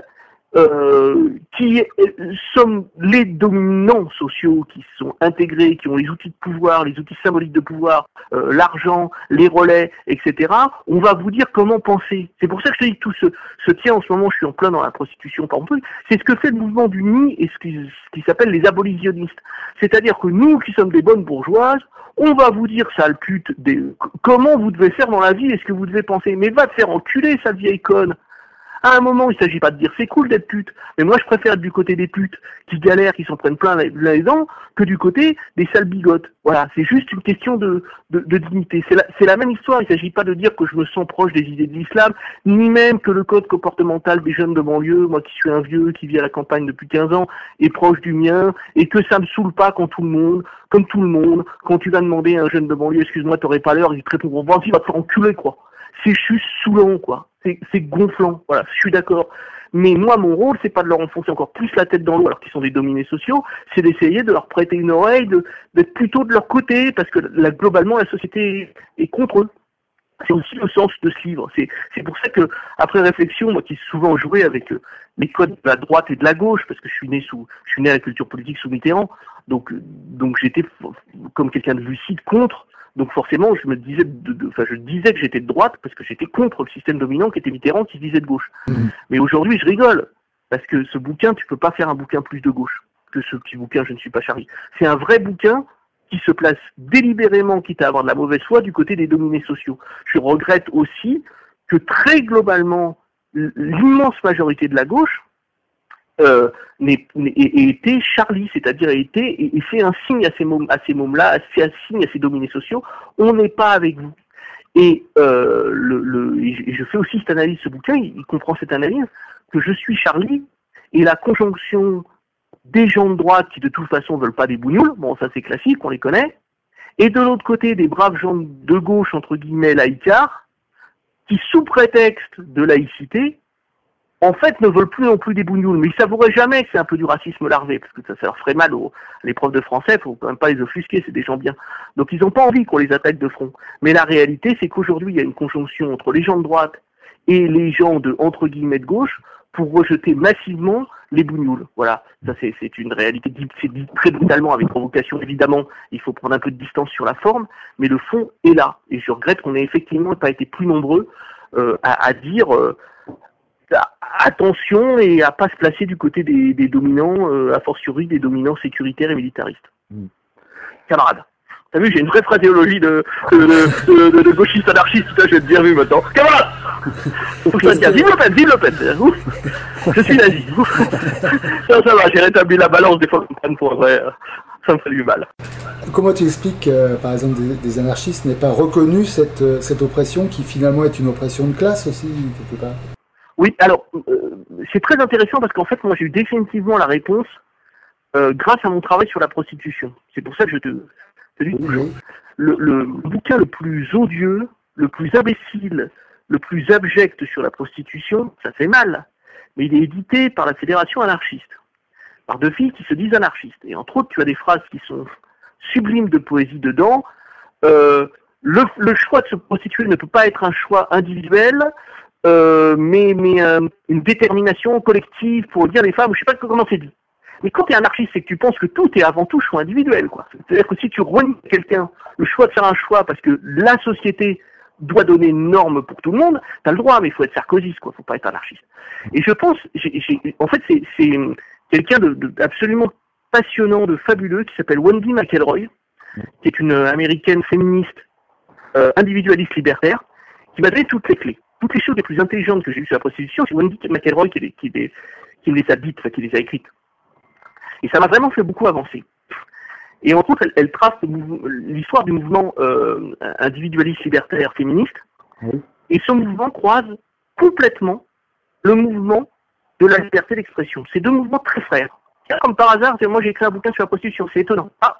Euh, qui sommes les dominants sociaux qui sont intégrés, qui ont les outils de pouvoir, les outils symboliques de pouvoir, euh, l'argent, les relais, et cetera, on va vous dire comment penser. C'est pour ça que je te dis que tout se, se tient en ce moment, je suis en plein dans la prostitution, par exemple. C'est ce que fait le mouvement du N I et ce qui, ce qui s'appelle les abolitionnistes. C'est-à-dire que nous, qui sommes des bonnes bourgeoises, on va vous dire, sale pute, des, comment vous devez faire dans la vie et ce que vous devez penser. Mais va te faire enculer, sale vieille conne. À un moment, il ne s'agit pas de dire c'est cool d'être pute, mais moi je préfère être du côté des putes qui galèrent, qui s'en prennent plein les dents, que du côté des sales bigotes. Voilà, c'est juste une question de, de, de dignité. C'est la, c'est la même histoire, il ne s'agit pas de dire que je me sens proche des idées de l'islam, ni même que le code comportemental des jeunes de banlieue, moi qui suis un vieux, qui vit à la campagne depuis quinze ans, est proche du mien, et que ça me saoule pas quand tout le monde, comme tout le monde, quand tu vas demander à un jeune de banlieue, excuse-moi, t'aurais pas l'heure, il te répond, bon, vas-y, va te faire enculer, quoi. C'est juste saoulant, quoi. C'est, c'est gonflant, voilà, je suis d'accord. Mais moi, mon rôle, c'est pas de leur enfoncer encore plus la tête dans l'eau alors qu'ils sont des dominés sociaux, c'est d'essayer de leur prêter une oreille, de, d'être plutôt de leur côté, parce que là, globalement, la société est contre eux. C'est aussi le sens de ce livre. C'est, c'est pour ça que, après réflexion, moi qui ai souvent joué avec euh, les codes de la droite et de la gauche, parce que je suis né sous, je suis né à la culture politique sous Mitterrand, donc, donc j'étais comme quelqu'un de lucide contre. Donc forcément, je me disais, de, de, enfin, je disais que j'étais de droite parce que j'étais contre le système dominant qui était Mitterrand, qui se disait de gauche. Mmh. Mais aujourd'hui, je rigole parce que ce bouquin, tu peux pas faire un bouquin plus de gauche que ce petit bouquin. Je ne suis pas Charlie. C'est un vrai bouquin qui se place délibérément, quitte à avoir de la mauvaise foi, du côté des dominés sociaux. Je regrette aussi que très globalement, l'immense majorité de la gauche Euh, n'est, n'est, ait été Charlie, c'est-à-dire ait été et, et fait un signe à ces mômes, à ces mômes-là, fait un signe à ces dominés sociaux. On n'est pas avec vous. Et, euh, le, le, et je fais aussi cette analyse, ce bouquin, il, il comprend cette analyse que je suis Charlie et la conjonction des gens de droite qui de toute façon veulent pas des bougnoules, bon ça c'est classique, on les connaît, et de l'autre côté des braves gens de gauche entre guillemets laïcards qui sous prétexte de laïcité en fait, ne veulent plus non plus des bougnoules, mais ils savouraient jamais que c'est un peu du racisme larvé, parce que ça, ça leur ferait mal aux les profs de français, faut quand même pas les offusquer, c'est des gens bien. Donc ils n'ont pas envie qu'on les attaque de front. Mais la réalité, c'est qu'aujourd'hui, il y a une conjonction entre les gens de droite et les gens de, entre guillemets, de gauche, pour rejeter massivement les bougnoules. Voilà, ça c'est, c'est une réalité, c'est dit très brutalement, avec provocation, évidemment, il faut prendre un peu de distance sur la forme, mais le fond est là. Et je regrette qu'on ait effectivement pas été plus nombreux euh, à, à dire... Euh, attention et à pas se placer du côté des, des dominants, euh, a fortiori des dominants sécuritaires et militaristes. Mmh. Camarade, t'as vu, j'ai une vraie phraséologie de, de, de, de, de gauchiste anarchiste, tout ça, je vais te dire vu maintenant. Camarade, faut que je te dise, vive Le Pen, vive Le Pen, ouf, je suis nazi, ouf. Ça, ça va, j'ai rétabli la balance des fois qu'on prenne pour vrai, ça me fait du mal. Comment tu expliques, euh, par exemple, des, des anarchistes n'aient pas reconnu cette, cette oppression qui finalement est une oppression de classe aussi, quelque part? Oui, alors, euh, c'est très intéressant parce qu'en fait, moi, j'ai eu définitivement la réponse euh, grâce à mon travail sur la prostitution. C'est pour ça que je te, te dis, oui. le, le bouquin le plus odieux, le plus imbécile, le plus abject sur la prostitution, ça fait mal, mais il est édité par la Fédération anarchiste, par deux filles qui se disent anarchistes. Et entre autres, tu as des phrases qui sont sublimes de poésie dedans. Euh, le, le choix de se prostituer ne peut pas être un choix individuel, Euh, mais, mais euh, une détermination collective pour dire les femmes, je sais pas comment c'est dit. Mais quand tu es anarchiste, c'est que tu penses que tout est avant tout choix individuel, quoi. C'est-à-dire que si tu renies quelqu'un le choix de faire un choix parce que la société doit donner une norme pour tout le monde, t'as le droit, mais il faut être sarkozyste, quoi. Faut pas être anarchiste. Et je pense, j'ai, j'ai, en fait, c'est, c'est quelqu'un de, de absolument passionnant, de fabuleux, qui s'appelle Wendy McElroy, qui est une américaine féministe, euh, individualiste libertaire, qui m'a donné toutes les clés. Toutes les choses les plus intelligentes que j'ai eues sur la prostitution, c'est Wendy McElroy qui les, qui les, qui les a dites, enfin, qui les a écrites. Et ça m'a vraiment fait beaucoup avancer. Et entre autres, elle, elle trace l'histoire du mouvement euh, individualiste libertaire féministe, oui. Et ce mouvement croise complètement le mouvement de la liberté d'expression. C'est deux mouvements très frères. Tiens, comme par hasard, moi j'ai écrit un bouquin sur la prostitution, c'est étonnant. Ah.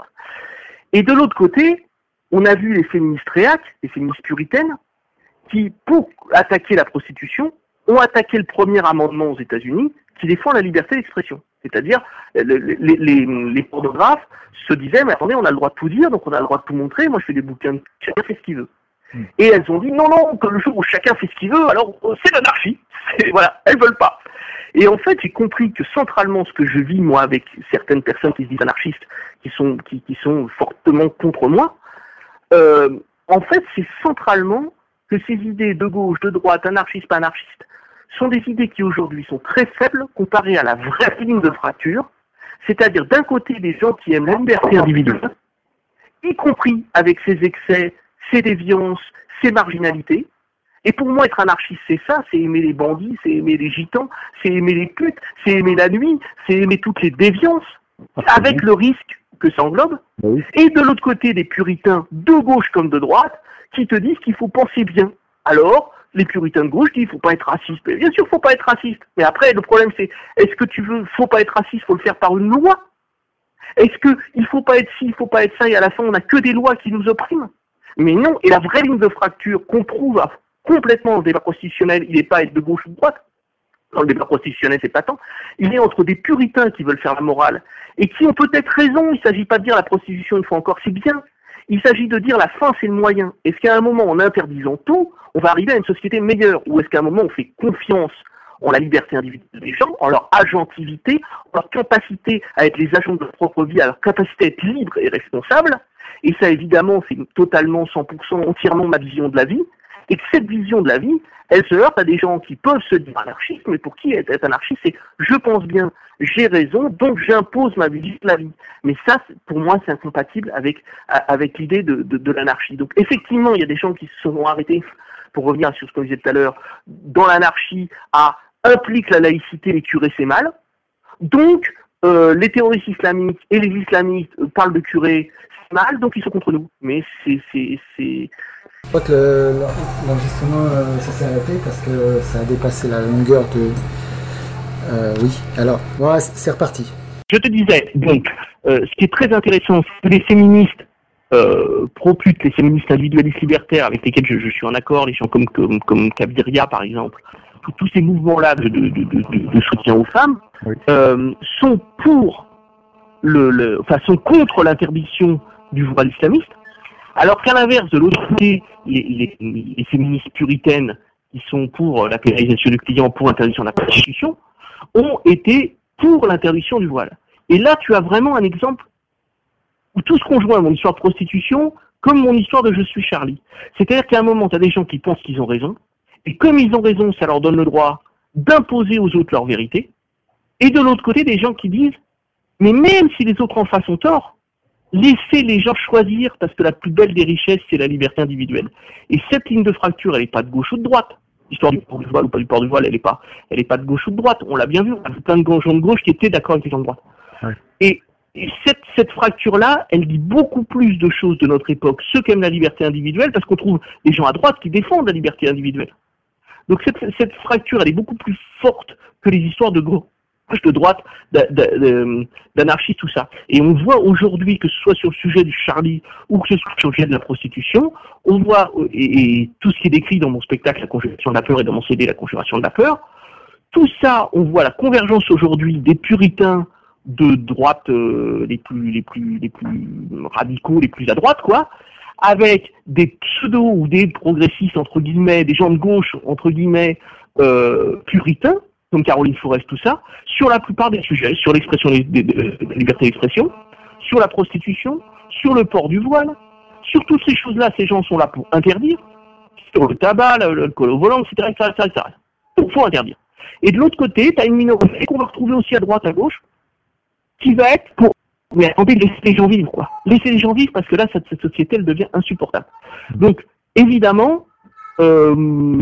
Et de l'autre côté, on a vu les féministes réacs, les féministes puritaines, qui, pour attaquer la prostitution, ont attaqué le premier amendement aux États-Unis qui défend la liberté d'expression. C'est-à-dire, les, les, les, les pornographes se disaient, mais attendez, on a le droit de tout dire, donc on a le droit de tout montrer, moi je fais des bouquins, chacun fait ce qu'il veut. Mmh. Et elles ont dit, non, non, que le jour où chacun fait ce qu'il veut, alors c'est l'anarchie. C'est, voilà, elles veulent pas. Et en fait, j'ai compris que centralement, ce que je vis, moi, avec certaines personnes qui se disent anarchistes, qui sont, qui, qui sont fortement contre moi, euh, en fait, c'est centralement que ces idées de gauche, de droite, anarchistes, pas anarchistes, sont des idées qui aujourd'hui sont très faibles comparées à la vraie ligne de fracture, c'est-à-dire d'un côté des gens qui aiment la liberté individuelle, y compris avec ses excès, ses déviances, ses marginalités. Et pour moi, être anarchiste, c'est ça, c'est aimer les bandits, c'est aimer les gitans, c'est aimer les putes, c'est aimer la nuit, c'est aimer toutes les déviances, avec le risque que ça englobe. Oui. Et de l'autre côté, des puritains de gauche comme de droite, qui te disent qu'il faut penser bien. Alors, les puritains de gauche disent qu'il ne faut pas être raciste. Mais bien sûr, il ne faut pas être raciste. Mais après, le problème, c'est, est-ce que tu veux, il ne faut pas être raciste, il faut le faire par une loi? Est-ce qu'il ne faut pas être ci, il ne faut pas être ça, et à la fin, on n'a que des lois qui nous oppriment? Mais non, et la vraie ligne de fracture qu'on trouve à, complètement dans le débat constitutionnel, il n'est pas être de gauche ou de droite. Dans le débat constitutionnel, c'est pas tant. Il est entre des puritains qui veulent faire la morale, et qui ont peut-être raison, il ne s'agit pas de dire la prostitution une fois encore, c'est bien. Il s'agit de dire la fin, c'est le moyen. Est-ce qu'à un moment, en interdisant tout, on va arriver à une société meilleure? Ou est-ce qu'à un moment, on fait confiance en la liberté individuelle des gens, en leur agentivité, en leur capacité à être les agents de leur propre vie, à leur capacité à être libres et responsables? Et ça, évidemment, c'est totalement, cent pour cent, entièrement ma vision de la vie. Et que cette vision de la vie, elle se heurte à des gens qui peuvent se dire anarchistes, mais pour qui être anarchiste, c'est je pense bien, j'ai raison, donc j'impose ma vision de la vie. Mais ça, pour moi, c'est incompatible avec avec l'idée de, de, de l'anarchie. Donc effectivement, il y a des gens qui se sont arrêtés, pour revenir sur ce qu'on disait tout à l'heure, dans l'anarchie, à implique la laïcité, les curés, c'est mal. Donc, euh, les terroristes islamiques et les islamistes euh, parlent de curés, c'est mal, donc ils sont contre nous. Mais c'est... c'est, c'est... Je crois que le, l'enregistrement euh, ça s'est arrêté parce que ça a dépassé la longueur de... Euh, oui, alors, voilà, c'est reparti. Je te disais, donc, euh, ce qui est très intéressant, c'est que les féministes euh, pro-putes, les féministes individualistes libertaires avec lesquels je, je suis en accord, les gens comme, comme, comme Kabiria par exemple, tous, tous ces mouvements-là de, de, de, de, de soutien aux femmes, oui. euh, sont pour le, le, enfin, sont contre l'interdiction du voile islamiste, alors qu'à l'inverse, de l'autre côté, les, les, les féministes puritaines qui sont pour la pénalisation du client, pour l'interdiction de la prostitution, ont été pour l'interdiction du voile. Et là, tu as vraiment un exemple où tout se conjoint, mon histoire de prostitution, comme mon histoire de Je suis Charlie. C'est-à-dire qu'à un moment, tu as des gens qui pensent qu'ils ont raison, et comme ils ont raison, ça leur donne le droit d'imposer aux autres leur vérité, et de l'autre côté, des gens qui disent, mais même si les autres en face ont tort, laissez les gens choisir, parce que la plus belle des richesses, c'est la liberté individuelle. Et cette ligne de fracture, elle n'est pas de gauche ou de droite. L'histoire du port du voile ou pas du port du voile, elle n'est pas, elle est pas de gauche ou de droite. On l'a bien vu, on a vu plein de gens de gauche qui étaient d'accord avec les gens de droite. Ouais. Et, et cette, cette fracture-là, elle dit beaucoup plus de choses de notre époque, ceux qui aiment la liberté individuelle, parce qu'on trouve des gens à droite qui défendent la liberté individuelle. Donc cette, cette fracture, elle est beaucoup plus forte que les histoires de gauche, de droite, d'anarchie, tout ça. Et on voit aujourd'hui, que ce soit sur le sujet du Charlie ou que ce soit sur le sujet de la prostitution, on voit, et, et tout ce qui est décrit dans mon spectacle, La Conjuration de la peur, et dans mon C D, La Conjuration de la peur, tout ça, on voit la convergence aujourd'hui des puritains de droite euh, les plus les plus les plus radicaux, les plus à droite, quoi, avec des pseudos ou des progressistes, entre guillemets, des gens de gauche, entre guillemets, euh, puritains, comme Caroline Forest, tout ça, sur la plupart des sujets, sur l'expression de, de, de, de la liberté d'expression, sur la prostitution, sur le port du voile, sur toutes ces choses-là, ces gens sont là pour interdire, sur le tabac, l'alcool au volant, et cetera, et cetera, et cetera. Il faut interdire. Et de l'autre côté, tu as une minorité qu'on va retrouver aussi à droite, à gauche, qui va être pour... Mais attendez, laissez les gens vivre, quoi. Laissez les gens vivre, parce que là, cette, cette société, elle devient insupportable. Donc, évidemment, euh,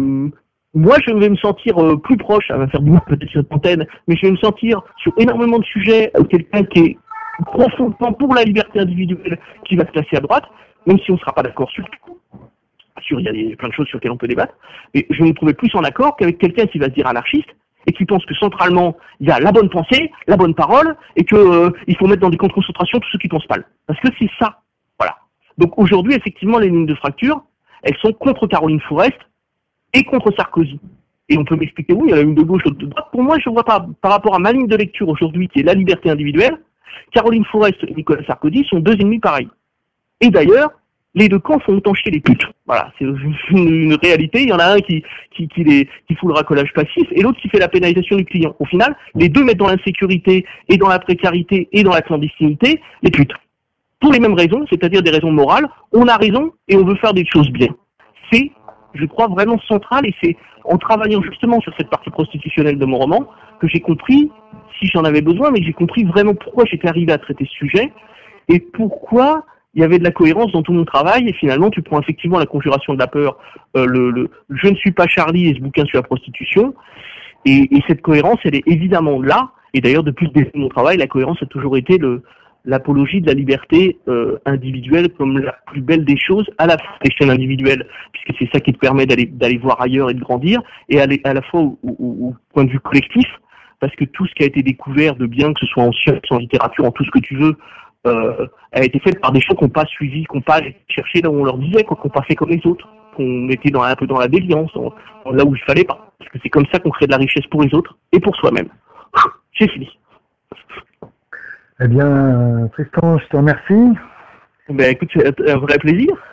moi, je vais me sentir euh, plus proche, ça va faire beaucoup peut-être sur cette antenne, mais je vais me sentir sur énormément de sujets, euh, quelqu'un qui est profondément pour la liberté individuelle, qui va se placer à droite, même si on ne sera pas d'accord sur tout. Sur, il y a des, plein de choses sur lesquelles on peut débattre, mais je vais me trouver plus en accord qu'avec quelqu'un qui va se dire anarchiste, et qui pensent que centralement, il y a la bonne pensée, la bonne parole, et que euh, il faut mettre dans des camps de concentration tous ceux qui pensent mal. Parce que c'est ça. Voilà. Donc aujourd'hui, effectivement, les lignes de fracture, elles sont contre Caroline Fourest et contre Sarkozy. Et on peut m'expliquer, oui, il y a la ligne de gauche, l'autre de droite. Pour moi, je ne vois pas, par rapport à ma ligne de lecture aujourd'hui, qui est la liberté individuelle, Caroline Fourest et Nicolas Sarkozy sont deux ennemis pareils. Et d'ailleurs, les deux camps font autant chier les putes. Voilà, c'est une, une réalité. Il y en a un qui, qui, qui, les, qui fout le racolage passif et l'autre qui fait la pénalisation du client. Au final, les deux mettent dans l'insécurité et dans la précarité et dans la clandestinité les putes. Pour les mêmes raisons, c'est-à-dire des raisons morales, on a raison et on veut faire des choses bien. C'est, je crois, vraiment central et c'est en travaillant justement sur cette partie prostitutionnelle de mon roman que j'ai compris, si j'en avais besoin, mais j'ai compris vraiment pourquoi j'étais arrivé à traiter ce sujet et pourquoi il y avait de la cohérence dans tout mon travail, et finalement, tu prends effectivement la conjuration de la peur, euh, le, le « Je ne suis pas Charlie » et ce bouquin sur la prostitution, et, et cette cohérence, elle est évidemment là, et d'ailleurs, depuis le début de mon travail, la cohérence a toujours été le, l'apologie de la liberté euh, individuelle comme la plus belle des choses, à la fois à l'échelle individuelle, puisque c'est ça qui te permet d'aller, d'aller voir ailleurs et de grandir, et à, à la fois au, au, au point de vue collectif, parce que tout ce qui a été découvert de bien, que ce soit en sciences, en littérature, en tout ce que tu veux, Euh, a été faite par des gens qui n'ont pas suivi, qui n'ont pas cherché là où on leur disait, quoi, qui n'ont pas fait comme les autres, qu'on était dans, un peu dans la déviance, dans, dans là où il fallait pas. Parce que c'est comme ça qu'on crée de la richesse pour les autres et pour soi-même. J'ai fini. Eh bien, Tristan, je te remercie. Ben écoute, c'est un vrai plaisir.